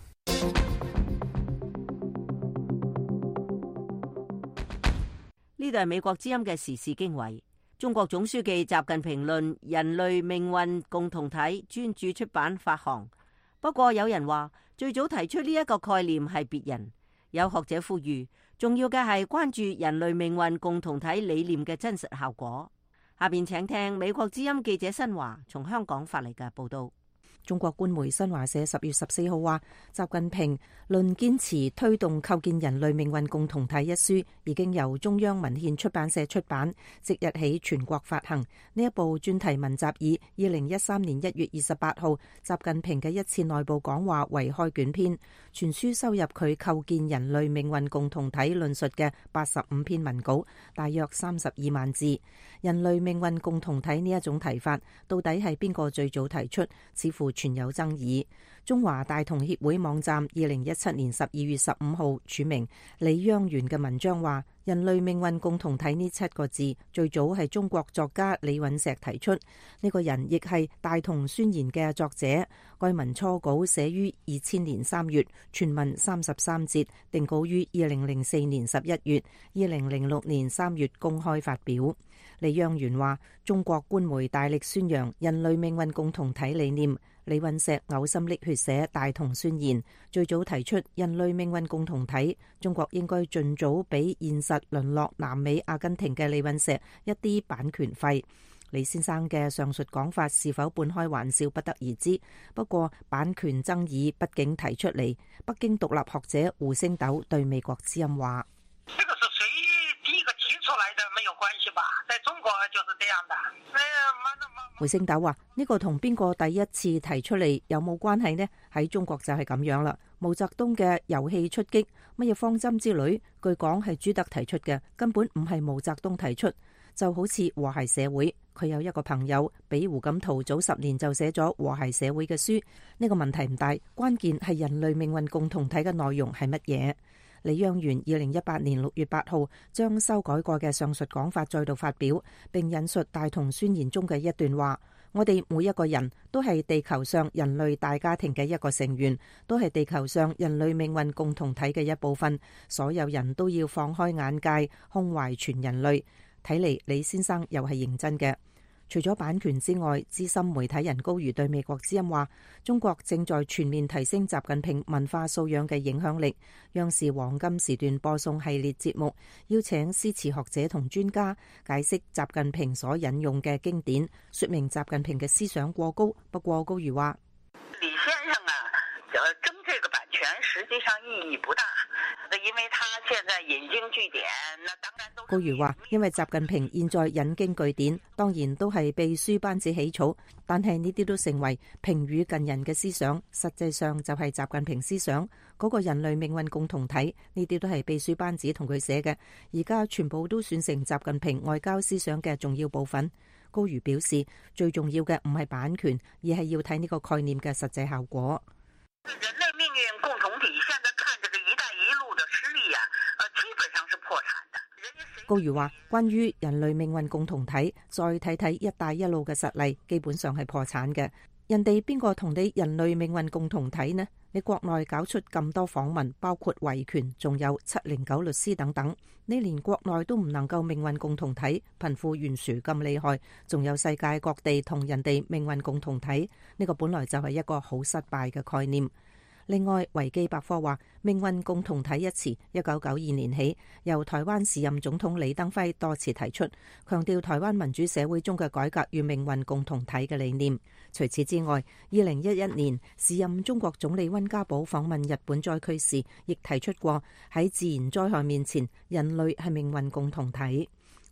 呢度係美國之音嘅時事經緯。中國總書記習近平論人類命運共同體專著出版發行。不過有人話，最早提出呢一個概念係別人。有學者呼籲，重要嘅係關注人類命運共同體理念嘅真實效果。下邊請聽美國之音記者新華從香港發嚟嘅報道。 中國官媒新華社10月14號話，習近平論堅持推動構建人類命運共同體一書已經由中央文獻出版社出版，即日起全國發行。呢一部專題文集以2013年1月28號習近平嘅一次內部講話為開卷篇，全書收入佢構建人類命運共同體論述嘅85篇文稿，大約32萬字。人類命運共同體呢一種提法，到底係邊個最早提出？似乎存有爭議。中華大同協會網站2017年12月15號署名李央元嘅文章話，人類命運共同體呢7個字最早係中國作家李允石提出，呢個人亦係大同宣言嘅作者。該文初稿寫於2000年3月，全文33節，定稿於2004年11月、2006年3月公開發表。李央元話，中國官媒大力宣揚人類命運共同體理念，李允石嘔心瀝血寫大同宣言，最早提出人類命運共同體，中國應該盡早俾現實淪落南美阿根廷嘅李允石一啲版權費。李先生嘅上述講法是否半開玩笑，不得而知。不過版權爭議畢竟提出嚟，北京獨立學者胡星斗對美國之音話： 這個是誰第一個提出來的沒有關係吧？在中國就是這樣的。 胡星斗話：呢個同邊個第一次提出嚟有冇關係呢？喺中國就係咁樣啦。毛澤東嘅遊戲出擊、乜嘢方針之類，據講係朱德提出嘅，根本唔係毛澤東提出。就好似和諧社會，佢有一個朋友比胡錦濤早10年就寫咗和諧社會嘅書。呢個問題唔大，關鍵係人類命運共同體嘅內容係乜嘢。李央元2018年6月8號將修改過嘅上述講法再度發表，並引述大同宣言中嘅一段話：我哋每一個人都係地球上人類大家庭嘅一個成員，都係地球上人類命運共同體嘅一部分，所有人都要放開眼界，胸懷全人類。睇嚟李先生又係認真嘅。除咗版權之外，資深媒體人高瑜對美國之音話，中國正在全面提升習近平文化素養嘅影響力。央視黃金時段播送系列節目，邀請詩詞學者同專家解釋習近平所引用嘅經典，說明習近平嘅思想過高。不過高瑜話， 李先生啊，爭這個版權實際上意義不大，因為他現在引經據典，那當然都。 高瑜話，因為習近平現在引經據典，當然都係秘書班子起草，但係呢啲都成為平語近人嘅思想，實際上就係習近平思想嗰個人類命運共同體，呢啲都係秘書班子同佢寫嘅，而家全部都算成習近平外交思想嘅重要部分。高瑜表示，最重要嘅唔係版權，而係要睇呢個概念嘅實際效果。 人類命運共同體現在看這個一帶一路的實力啊，基本上是破產的。 高瑜話，關於人類命運共同體，再睇睇一帶一路嘅實例，基本上係破產嘅。人哋邊個同你人類命運共同體呢？你國內搞出咁多訪問，包括維權，仲有709律師等等，你連國內都唔能夠命運共同體，貧富懸殊咁厲害，仲有世界各地同人哋命運共同體，呢個本來就係一個好失敗嘅概念。另外，維基百科話，命運共同體一詞1992年起由台灣時任總統李登輝多次提出，強調台灣民主社會中嘅改革與命運共同體嘅理念。除此之外，2011年時任中國總理溫家寶訪問日本災區時，亦提出過喺自然災害面前，人類係命運共同體。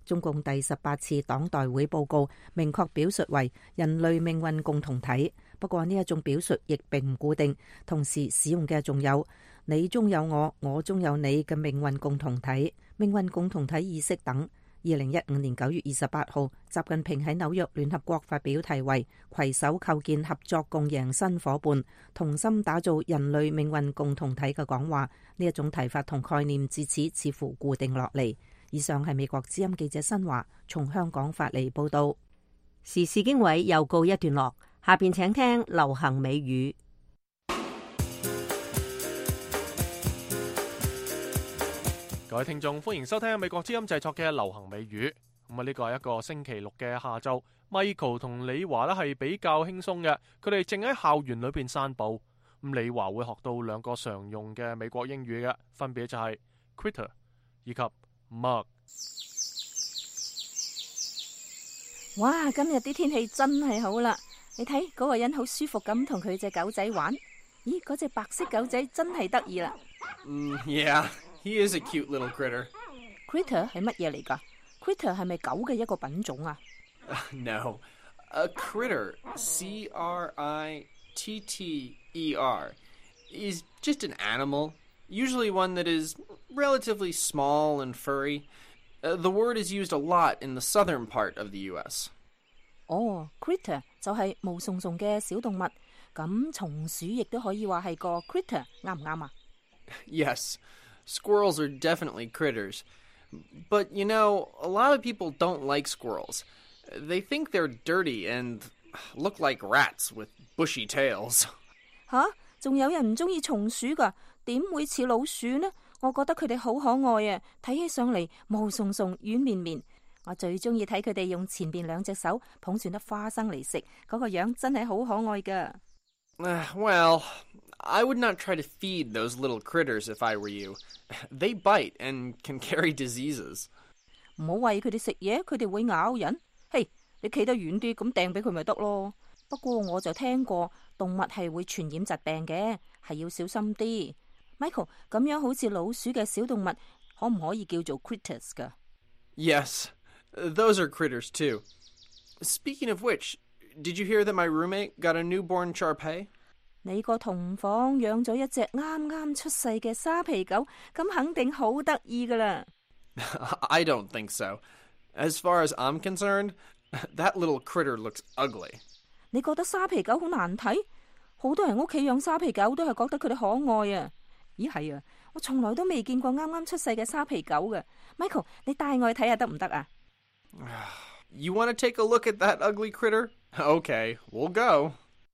中共第18次黨代會報告明確表述為人類命運共同體，不過呢一種表述亦並唔固定，同時使用嘅仲有你中有我，我中有你嘅命運共同體、命運共同體意識等。2015年9月28號，習近平喺紐約聯合國發表題為攜手構建合作共贏新夥伴，同心打造人類命運共同體嘅講話。呢一種提法同概念至此似乎固定落嚟。以上係美國之音記者新華從香港發嚟報道。 時事經緯又告一段落，下邊請聽流行美語。 各位聽眾，歡迎收聽美國之音製作嘅流行美語。咁呢個係一個星期六嘅下晝，Michael 同李華呢係比較輕鬆嘅，佢哋正喺校園裏邊散步。咁李華會學到2個常用嘅美國英語嘅，分別就係 critter 以及 mug。 哇！今日啲天氣真係好啦，你睇嗰個人好舒服咁同佢隻狗仔玩。咦，嗰隻白色狗仔真係得意啦。 Yeah.He is a cute little critter. Critter 係乜嘢嚟㗎？ Critter 係咪狗嘅一個品種啊 No. A critter, C-R-I-T-T-E-R, is just an animal, usually one that is relatively small and furry. The word is used a lot in the southern part of the U.S. Critter 就係毛鬆鬆嘅小動物，咁松鼠亦都可以話係個 critter， 啱唔啱啊？ Yes.Squirrels are definitely critters. But, you know, a lot of people don't like squirrels. They think they're dirty and look like rats with bushy tails. 吓，仲有人唔中意松鼠㗎，點會似老鼠呢？我覺得佢哋好可愛啊，睇起上嚟毛鬆鬆、軟綿綿。我最中意睇佢哋用前邊2隻手捧住粒花生嚟食，嗰個樣真係好可愛㗎。 Well...I would not try to feed those little critters if I were you. They bite and can carry diseases. 唔好餵佢哋食嘢，佢哋會咬人。嘿，你企得遠啲，咁掟俾佢咪得咯。不過我就聽過動物係會傳染疾病嘅，係要小心啲。Michael， 咁樣好似老鼠嘅小動物，可唔可以叫做 critters 㗎？ Yes, those are critters too. Speaking of which, did you hear that my roommate got a newborn Shar-Pei? 你個同房養咗一隻啱啱出世嘅沙皮狗，咁肯定好得意噶啦。 I don't think so. As far as I'm concerned, that little critter looks ugly. 你覺得沙皮狗好難睇？好多人屋企養沙皮狗都係覺得佢哋可愛啊。咦，係啊，我從來都未見過啱啱出世嘅沙皮狗嘅。Michael， 你帶我去睇下得唔得啊？ You want to take a look at that ugly critter? Okay, we'll go.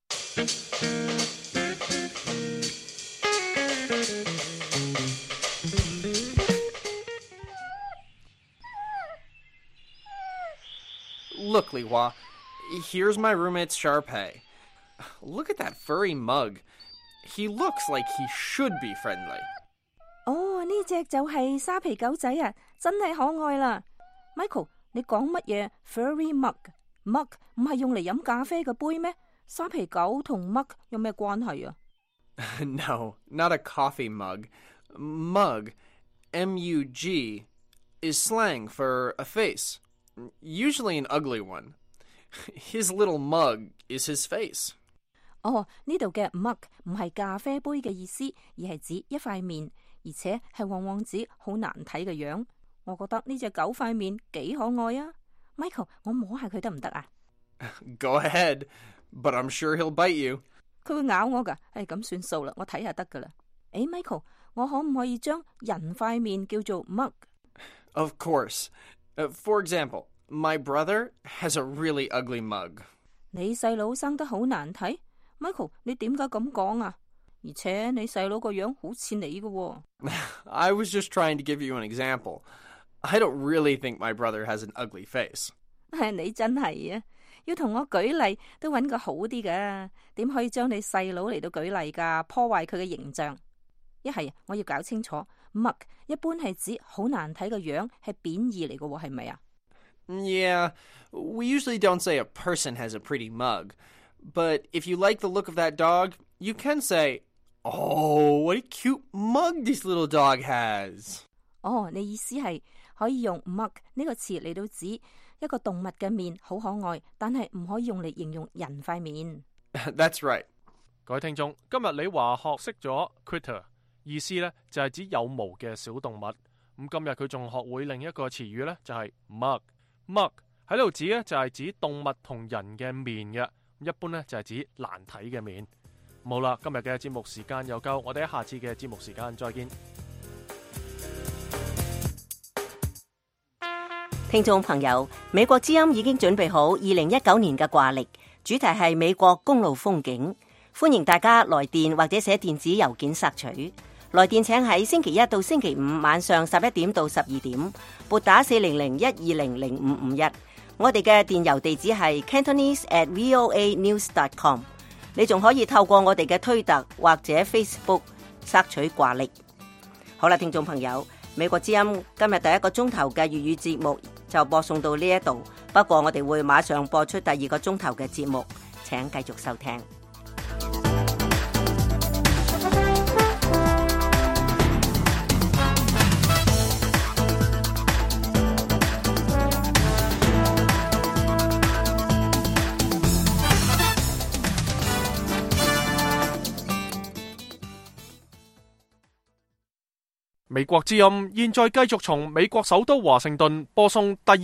Look, Li Hua, here's my roommate's Shar-Pei. Look at that furry mug. He looks like he should be friendly. 呢隻就係沙皮狗仔啊，真係可愛啦。Michael， 你講乜嘢 furry mug？mug 唔係用嚟飲咖啡嘅杯咩？沙皮狗同 mug 有咩關係啊？ No, not a coffee mug. Mug, M-U-G, is slang for a face, usually an ugly one. His little mug is his face. 呢度嘅 mug 唔係咖啡杯嘅意思，而係指一塊面，而且係往往指好難睇嘅樣。我覺得呢隻狗塊面幾可愛啊。Michael， 我摸下佢得唔得啊？ Go ahead, but I'm sure he'll bite you. 佢會咬我噶，咁算數啦，我睇下得噶啦。Michael， 我可唔可以將人塊面叫做 mug？ Of course. For example, my brother has a really ugly mug. 你細佬生得好難睇 ，Michael， 你點解咁講啊？而且你細佬個樣好似你嘅喎。 I was just trying to give you an example. I don't really think my brother has an ugly face. 你真係啊，要同我舉例都揾個好啲㗎，點可以將你細佬嚟到舉例㗎？破壞佢嘅形象。一係我要搞清楚 ，mug 一般係指好難睇嘅樣，係貶義嚟嘅喎，係咪啊？ Yeah, we usually don't say a person has a pretty mug, but if you like the look of that dog, you can say, "Oh, what a cute mug this little dog has." 你意思係可以用 mug 呢個詞嚟到指一個動物嘅面好可愛，但係唔可以用嚟形容人塊面。 That's right. 各位聽眾，今日你話學識咗 critter， 意思呢就係指有毛嘅小動物。咁今日佢仲學會另一個詞語呢，就係 mug。mug 喺度指呢就係指動物同人嘅面嘅，一般呢就係指難睇嘅面。好啦，今日嘅節目時間又夠，我哋喺下次嘅節目時間再見。 聽眾朋友，美國之音已經準備好2019年嘅掛曆，主題係美國公路風景，歡迎大家來電或者寫電子郵件索取。來電請喺星期一到星期五晚上11點到12點，撥打400-120-0551。我哋嘅電郵地址係 cantonese@voanews.com。你仲可以透過我哋嘅推特或者 Facebook 索取掛曆。好啦，聽眾朋友，美國之音今日第一個鐘頭嘅粵語節目就播送到呢一度，不過我哋會馬上播出第二個鐘頭嘅節目，請繼續收聽。 美國之音現在繼續從美國首都華盛頓播送第